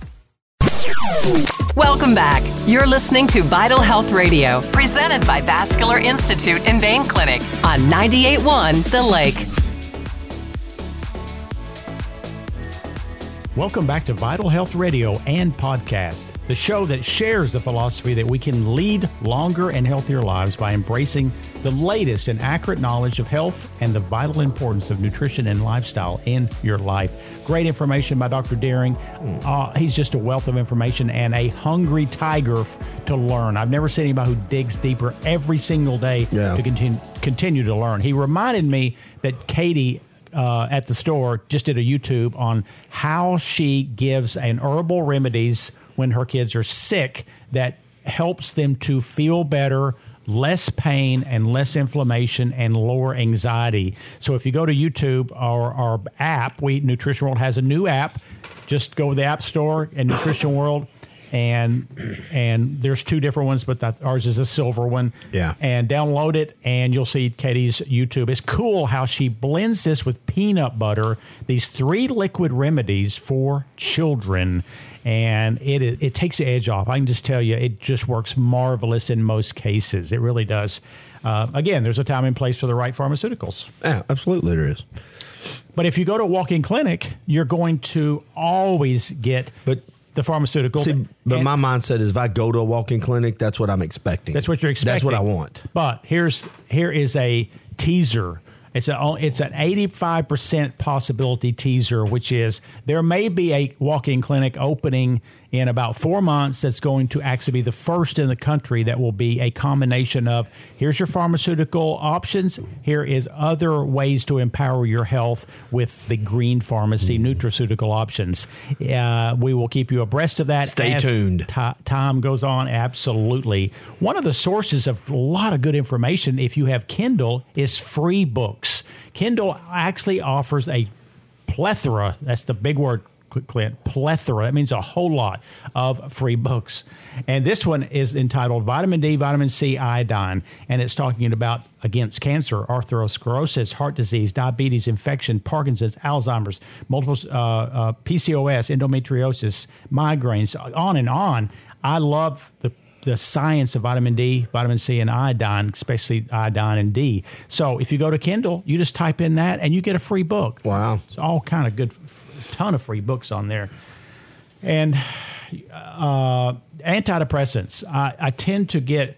Welcome back. You're listening to Vital Health Radio, presented by Vascular Institute and Vein Clinic on 98.1 The Lake. Welcome back to Vital Health Radio and Podcast, the show that shares the philosophy that we can lead longer and healthier lives by embracing the latest and accurate knowledge of health and the vital importance of nutrition and lifestyle in your life. Great information by Dr. Deering. He's just a wealth of information and a hungry tiger to learn. I've never seen anybody who digs deeper every single day to continue to learn. He reminded me that Katie at the store just did a YouTube on how she gives an herbal remedies when her kids are sick that helps them to feel better, less pain and less inflammation and lower anxiety. So if you go to YouTube, our app, Nutrition World has a new app. Just go to the App Store and Nutrition World. And there's two different ones, but ours is a silver one. Yeah. And download it, and you'll see Katie's YouTube. It's cool how she blends this with peanut butter, these 3 liquid remedies for children. And it takes the edge off. I can just tell you, it just works marvelous in most cases. It really does. Again, there's a time and place for the right pharmaceuticals. Yeah, absolutely there is. But if you go to a walk-in clinic, you're going to always get the pharmaceutical. See, but my mindset is if I go to a walk-in clinic, that's what I'm expecting. That's what you're expecting. That's what I want. But here is a teaser. It's an 85% possibility teaser, which is there may be a walk-in clinic opening in about 4 months that's going to actually be the first in the country that will be a combination of here's your pharmaceutical options, here is other ways to empower your health with the Green Pharmacy nutraceutical options. We will keep you abreast of that. Stay tuned. Time goes on, absolutely. One of the sources of a lot of good information, if you have Kindle, is free books. Kindle actually offers a plethora, that's the big word, Clint, plethora. That means a whole lot of free books. And this one is entitled Vitamin D, Vitamin C, Iodine. And it's talking about against cancer, arthrosclerosis, heart disease, diabetes, infection, Parkinson's, Alzheimer's, multiple PCOS, endometriosis, migraines, on and on. I love the science of vitamin D, vitamin C, and iodine, especially iodine and D. So if you go to Kindle, you just type in that and you get a free book. Wow. It's all kind of good, ton of free books on there. And antidepressants, I tend to get,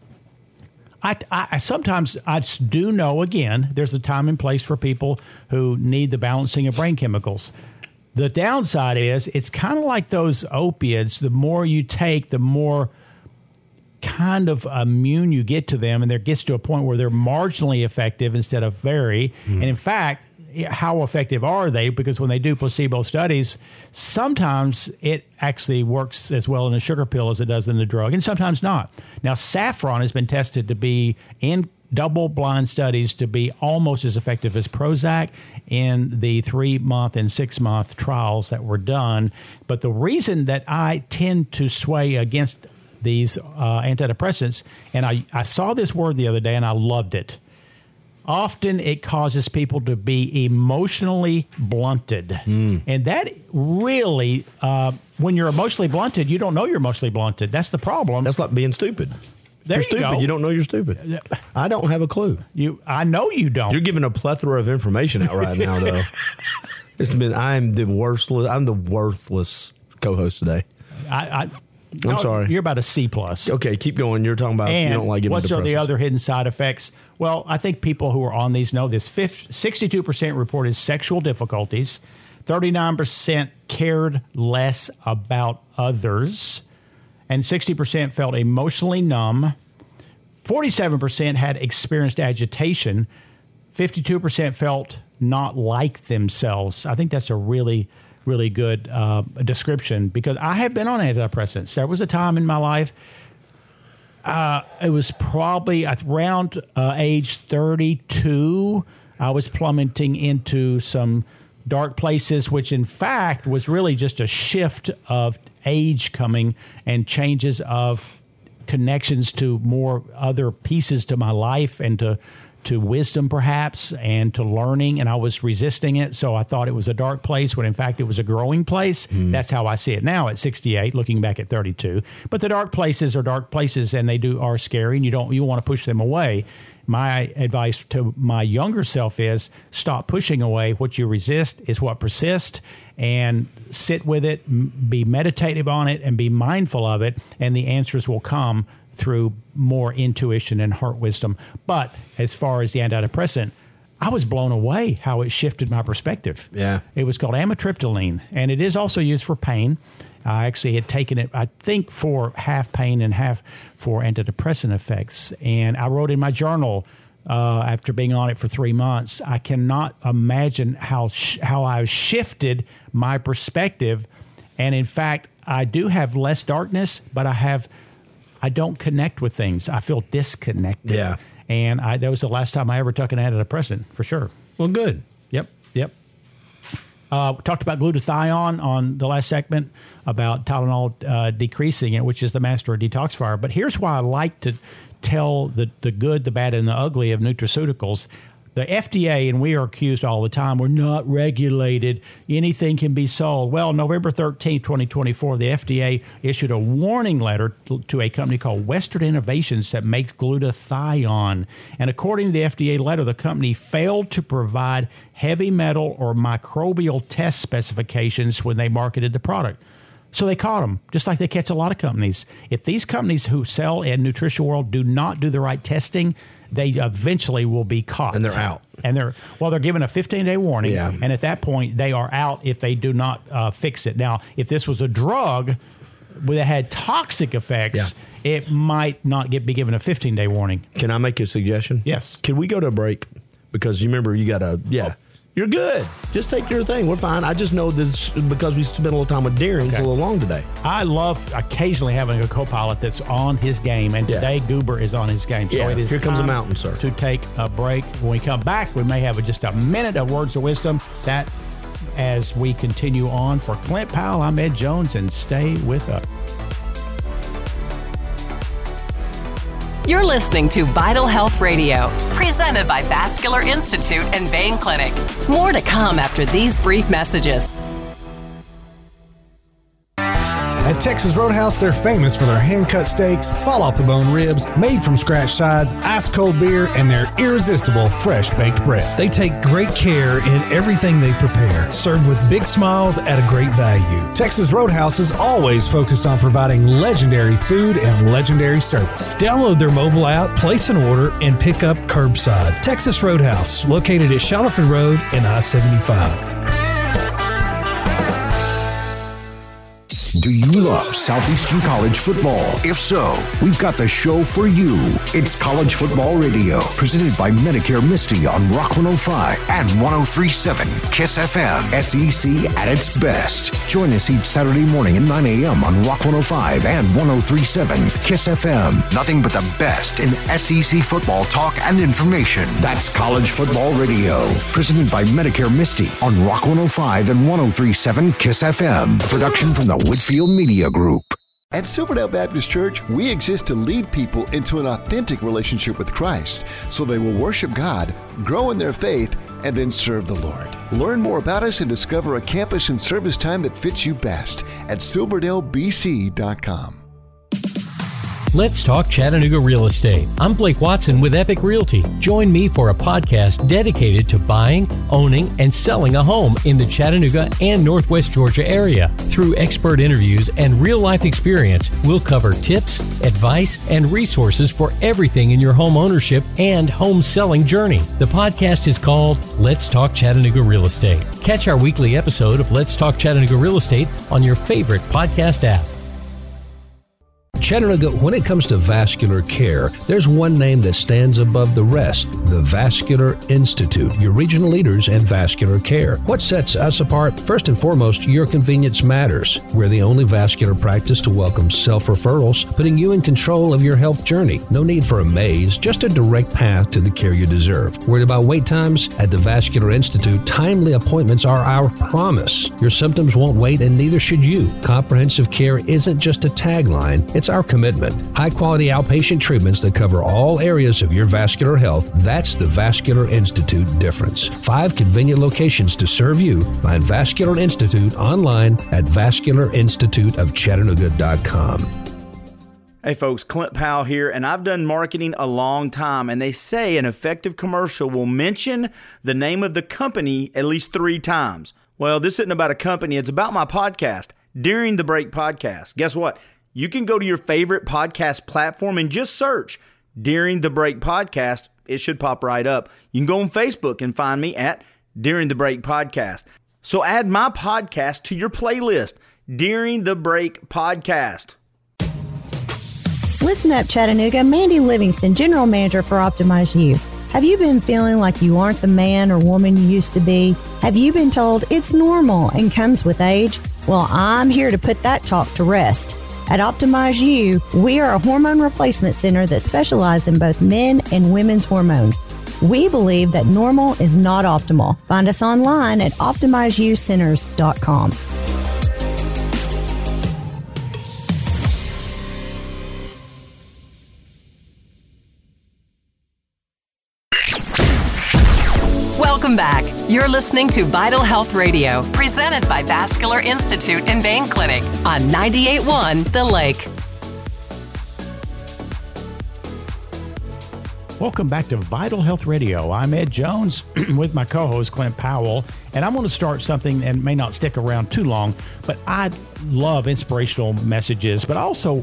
I sometimes I do know, again, there's a time and place for people who need the balancing of brain chemicals. The downside is it's kind of like those opiates. The more you take, the more kind of immune you get to them, and there gets to a point where they're marginally effective instead of very. And in fact, how effective are they? Because when they do placebo studies, sometimes it actually works as well in a sugar pill as it does in the drug, and sometimes not. Now, saffron has been tested to be in double-blind studies to be almost as effective as Prozac in the 3-month and 6-month trials that were done. But the reason that I tend to sway against these antidepressants, and I saw this word the other day and I loved it. Often it causes people to be emotionally blunted. And that really, when you're emotionally blunted, you don't know you're emotionally blunted. That's the problem. That's like being stupid. There you're stupid. go. You don't know you're stupid. I don't have a clue. I know you don't. You're giving a plethora of information out right now, though. I'm the worthless co-host today. I'm sorry. You're about a C+. Okay, keep going. You're talking about you don't like giving what's the other hidden side effects? Well, I think people who are on these know this. 62% reported sexual difficulties. 39% cared less about others. And 60% felt emotionally numb. 47% had experienced agitation. 52% felt not like themselves. I think that's a really good description, because I have been on antidepressants. There was a time in my life, it was probably around age 32, I was plummeting into some dark places, which in fact was really just a shift of age coming and changes of connections to more other pieces to my life and to wisdom perhaps and to learning, and I was resisting it. So I thought it was a dark place when in fact it was a growing place. That's how I see it now at 68, looking back at 32. But the dark places are dark places, and they are scary, and you want to push them away. My advice to my younger self is stop pushing away. What you resist is what persists, and sit with it, be meditative on it, and be mindful of it, and the answers will come through more intuition and heart wisdom. But as far as the antidepressant, I was blown away how it shifted my perspective. Yeah. It was called amitriptyline, and it is also used for pain. I actually had taken it, I think, for half pain and half for antidepressant effects. And I wrote in my journal after being on it for 3 months, I cannot imagine how I've shifted my perspective. And in fact, I do have less darkness, but I don't connect with things. I feel disconnected. Yeah. And that was the last time I ever took an antidepressant, for sure. Well, good. Yep. Talked about glutathione on the last segment, about Tylenol decreasing it, which is the master detoxifier. But here's why I like to tell the good, the bad, and the ugly of nutraceuticals. The FDA, and we are accused all the time, we're not regulated. Anything can be sold. Well, November 13th, 2024, the FDA issued a warning letter to a company called Western Innovations that makes glutathione. And according to the FDA letter, the company failed to provide heavy metal or microbial test specifications when they marketed the product. So they caught them, just like they catch a lot of companies. If these companies who sell in nutrition world do not do the right testing, they eventually will be caught. And they're out. And they're given a 15-day warning. Yeah. And at that point, they are out if they do not fix it. Now, if this was a drug that had toxic effects, it might not be given a 15-day warning. Can I make a suggestion? Yes. Can we go to a break? Because you remember you got to, You're good. Just take your thing. We're fine. I just know this because we spent a little time with Darren. It's a little long today. I love occasionally having a co-pilot that's on his game, and today Goober is on his game. So it is here comes the mountain, sir. To take a break. When we come back, we may have just a minute of words of wisdom. That as we continue on. For Clint Powell, I'm Ed Jones, and stay with us. You're listening to Vital Health Radio, presented by Vascular Institute and Vein Clinic. More to come after these brief messages. At Texas Roadhouse, they're famous for their hand-cut steaks, fall-off-the-bone ribs, made-from-scratch sides, ice-cold beer, and their irresistible fresh-baked bread. They take great care in everything they prepare, served with big smiles at a great value. Texas Roadhouse is always focused on providing legendary food and legendary service. Download their mobile app, place an order, and pick up curbside. Texas Roadhouse, located at Shallowford Road and I-75. Do you love Southeastern College football? If so, we've got the show for you. It's College Football Radio, presented by Medicare Misty on Rock 105 and 103.7 KISS FM. SEC at its best. Join us each Saturday morning at 9 a.m. on Rock 105 and 103.7 KISS FM. Nothing but the best in SEC football talk and information. That's College Football Radio, presented by Medicare Misty on Rock 105 and 103.7 KISS FM. A production from the Whitfield Media Group. At Silverdale Baptist Church, we exist to lead people into an authentic relationship with Christ so they will worship God, grow in their faith, and then serve the Lord. Learn more about us and discover a campus and service time that fits you best at silverdalebc.com. Let's talk Chattanooga real estate. I'm Blake Watson with Epic Realty. Join me for a podcast dedicated to buying, owning, and selling a home in the Chattanooga and Northwest Georgia area. Through expert interviews and real-life experience, we'll cover tips, advice, and resources for everything in your home ownership and home selling journey. The podcast is called Let's Talk Chattanooga Real Estate. Catch our weekly episode of Let's Talk Chattanooga Real Estate on your favorite podcast app. Chattanooga, when it comes to vascular care, there's one name that stands above the rest, the Vascular Institute, your regional leaders in vascular care. What sets us apart? First and foremost, your convenience matters. We're the only vascular practice to welcome self-referrals, putting you in control of your health journey. No need for a maze, just a direct path to the care you deserve. Worried about wait times? At the Vascular Institute, timely appointments are our promise. Your symptoms won't wait, and neither should you. Comprehensive care isn't just a tagline, it's our commitment. High-quality outpatient treatments that cover all areas of your vascular health. That's the Vascular Institute difference. 5 convenient locations to serve you. Find Vascular Institute online at vascularinstituteofchattanooga.com. Hey folks, Clint Powell here, and I've done marketing a long time, and they say an effective commercial will mention the name of the company at least 3 times. Well, this isn't about a company, it's about my podcast, During the Break Podcast. Guess what? You can go to your favorite podcast platform and just search During the Break Podcast. It should pop right up. You can go on Facebook and find me at During the Break Podcast. So add my podcast to your playlist, During the Break Podcast. Listen up, Chattanooga. Mandy Livingston, General Manager for Optimize You. Have you been feeling like you aren't the man or woman you used to be? Have you been told it's normal and comes with age? Well, I'm here to put that talk to rest. At Optimize You, we are a hormone replacement center that specializes in both men and women's hormones. We believe that normal is not optimal. Find us online at OptimizeYouCenters.com. Welcome back. You're listening to Vital Health Radio, presented by Vascular Institute and Vein Clinic on 98.1 The Lake. Welcome back to Vital Health Radio. I'm Ed Jones with my co-host Clint Powell, and I'm going to start something and may not stick around too long, but I love inspirational messages, but also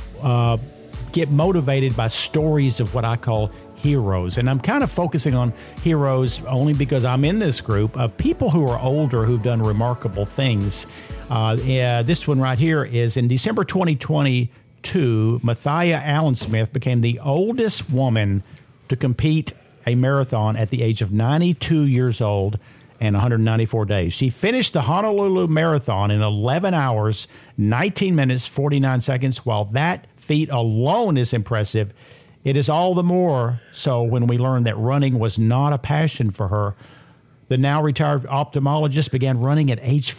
get motivated by stories of what I call heroes. And I'm kind of focusing on heroes only because I'm in this group of people who are older who've done remarkable things. This one right here is in December 2022, Mathia Allen Smith became the oldest woman to compete a marathon at the age of 92 years old and 194 days. She finished the Honolulu Marathon in 11 hours, 19 minutes, 49 seconds. While that feat alone is impressive, it is all the more so when we learn that running was not a passion for her. The now retired ophthalmologist began running at age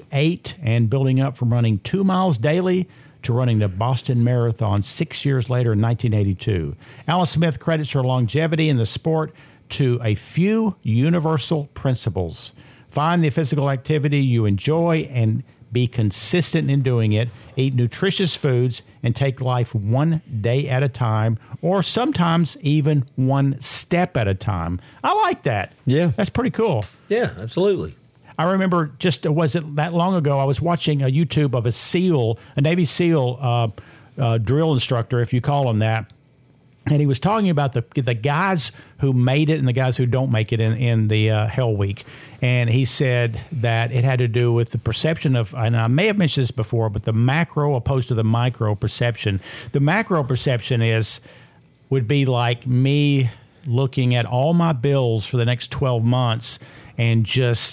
48 and building up from running 2 miles daily to running the Boston Marathon 6 years later in 1982. Allen Smith credits her longevity in the sport to a few universal principles. Find the physical activity you enjoy and be consistent in doing it. Eat nutritious foods and take life one day at a time, or sometimes even one step at a time. I like that. Yeah. That's pretty cool. Yeah, absolutely. I remember wasn't that long ago, I was watching a YouTube of a SEAL, a Navy SEAL drill instructor, if you call him that. And he was talking about the guys who made it and the guys who don't make it in the Hell Week. And he said that it had to do with the perception of, and I may have mentioned this before, but the macro opposed to the micro perception. The macro perception would be like me looking at all my bills for the next 12 months and just,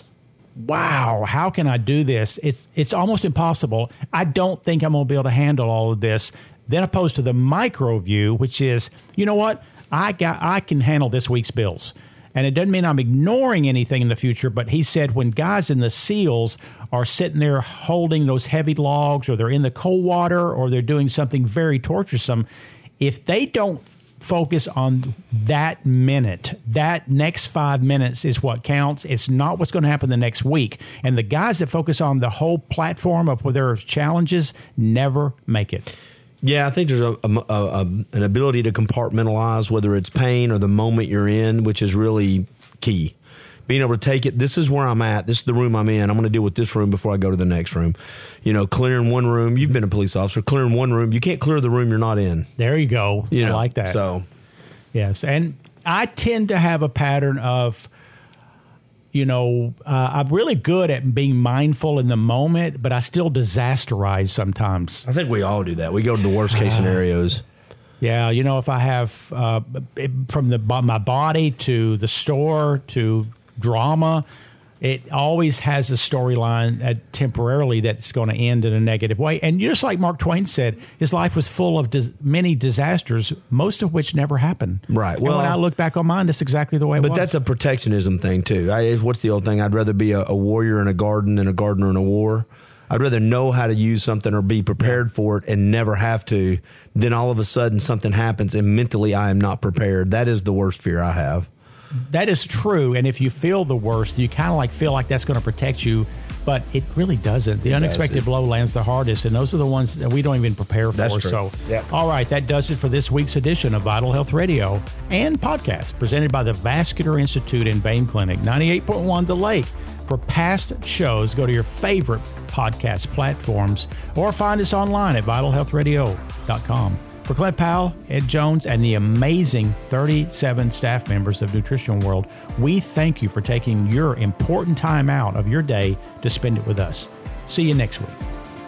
wow, how can I do this? It's almost impossible. I don't think I'm going to be able to handle all of this. Then opposed to the micro view, which is, you know what, I can handle this week's bills. And it doesn't mean I'm ignoring anything in the future, but he said when guys in the SEALs are sitting there holding those heavy logs, or they're in the cold water, or they're doing something very torturesome, if they don't focus on that minute, that next 5 minutes is what counts. It's not what's going to happen the next week. And the guys that focus on the whole platform of where there are challenges never make it. Yeah, I think there's an ability to compartmentalize, whether it's pain or the moment you're in, which is really key. Being able to take it, this is where I'm at, this is the room I'm in, I'm going to deal with this room before I go to the next room. You know, clearing one room, you've been a police officer, clearing one room, you can't clear the room you're not in. There you go. I like that. So, yes, and I tend to have a pattern of, I'm really good at being mindful in the moment, but I still disasterize sometimes. I think we all do that. We go to the worst case scenarios. Yeah, if I have from my body to the store to drama, it always has a storyline temporarily that's going to end in a negative way. And just like Mark Twain said, his life was full of many disasters, most of which never happened. Right. Well, and when I look back on mine, that's exactly the way it was. But that's a protectionism thing, too. What's the old thing? I'd rather be a warrior in a garden than a gardener in a war. I'd rather know how to use something or be prepared for it and never have to, than all of a sudden something happens and mentally I am not prepared. That is the worst fear I have. That is true. And if you feel the worst, you kind of like feel like that's going to protect you, but it really doesn't. The unexpected blow lands the hardest, and those are the ones that we don't even prepare for. That's true. So, yeah. All right, that does it for this week's edition of Vital Health Radio and podcast presented by the Vascular Institute and Vein Clinic, 98.1 The Lake. For past shows, go to your favorite podcast platforms or find us online at vitalhealthradio.com. For Clint Powell, Ed Jones, and the amazing 37 staff members of Nutrition World, we thank you for taking your important time out of your day to spend it with us. See you next week.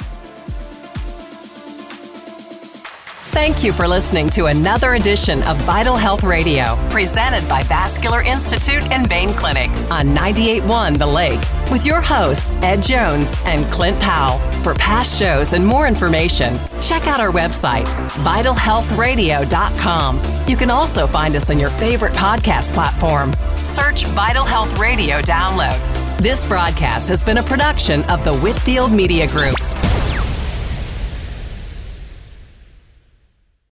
Thank you for listening to another edition of Vital Health Radio, presented by Vascular Institute and Vein Clinic on 98.1 The Lake, with your hosts, Ed Jones and Clint Powell. For past shows and more information, check out our website, vitalhealthradio.com. You can also find us on your favorite podcast platform. Search Vital Health Radio Download. This broadcast has been a production of the Whitfield Media Group.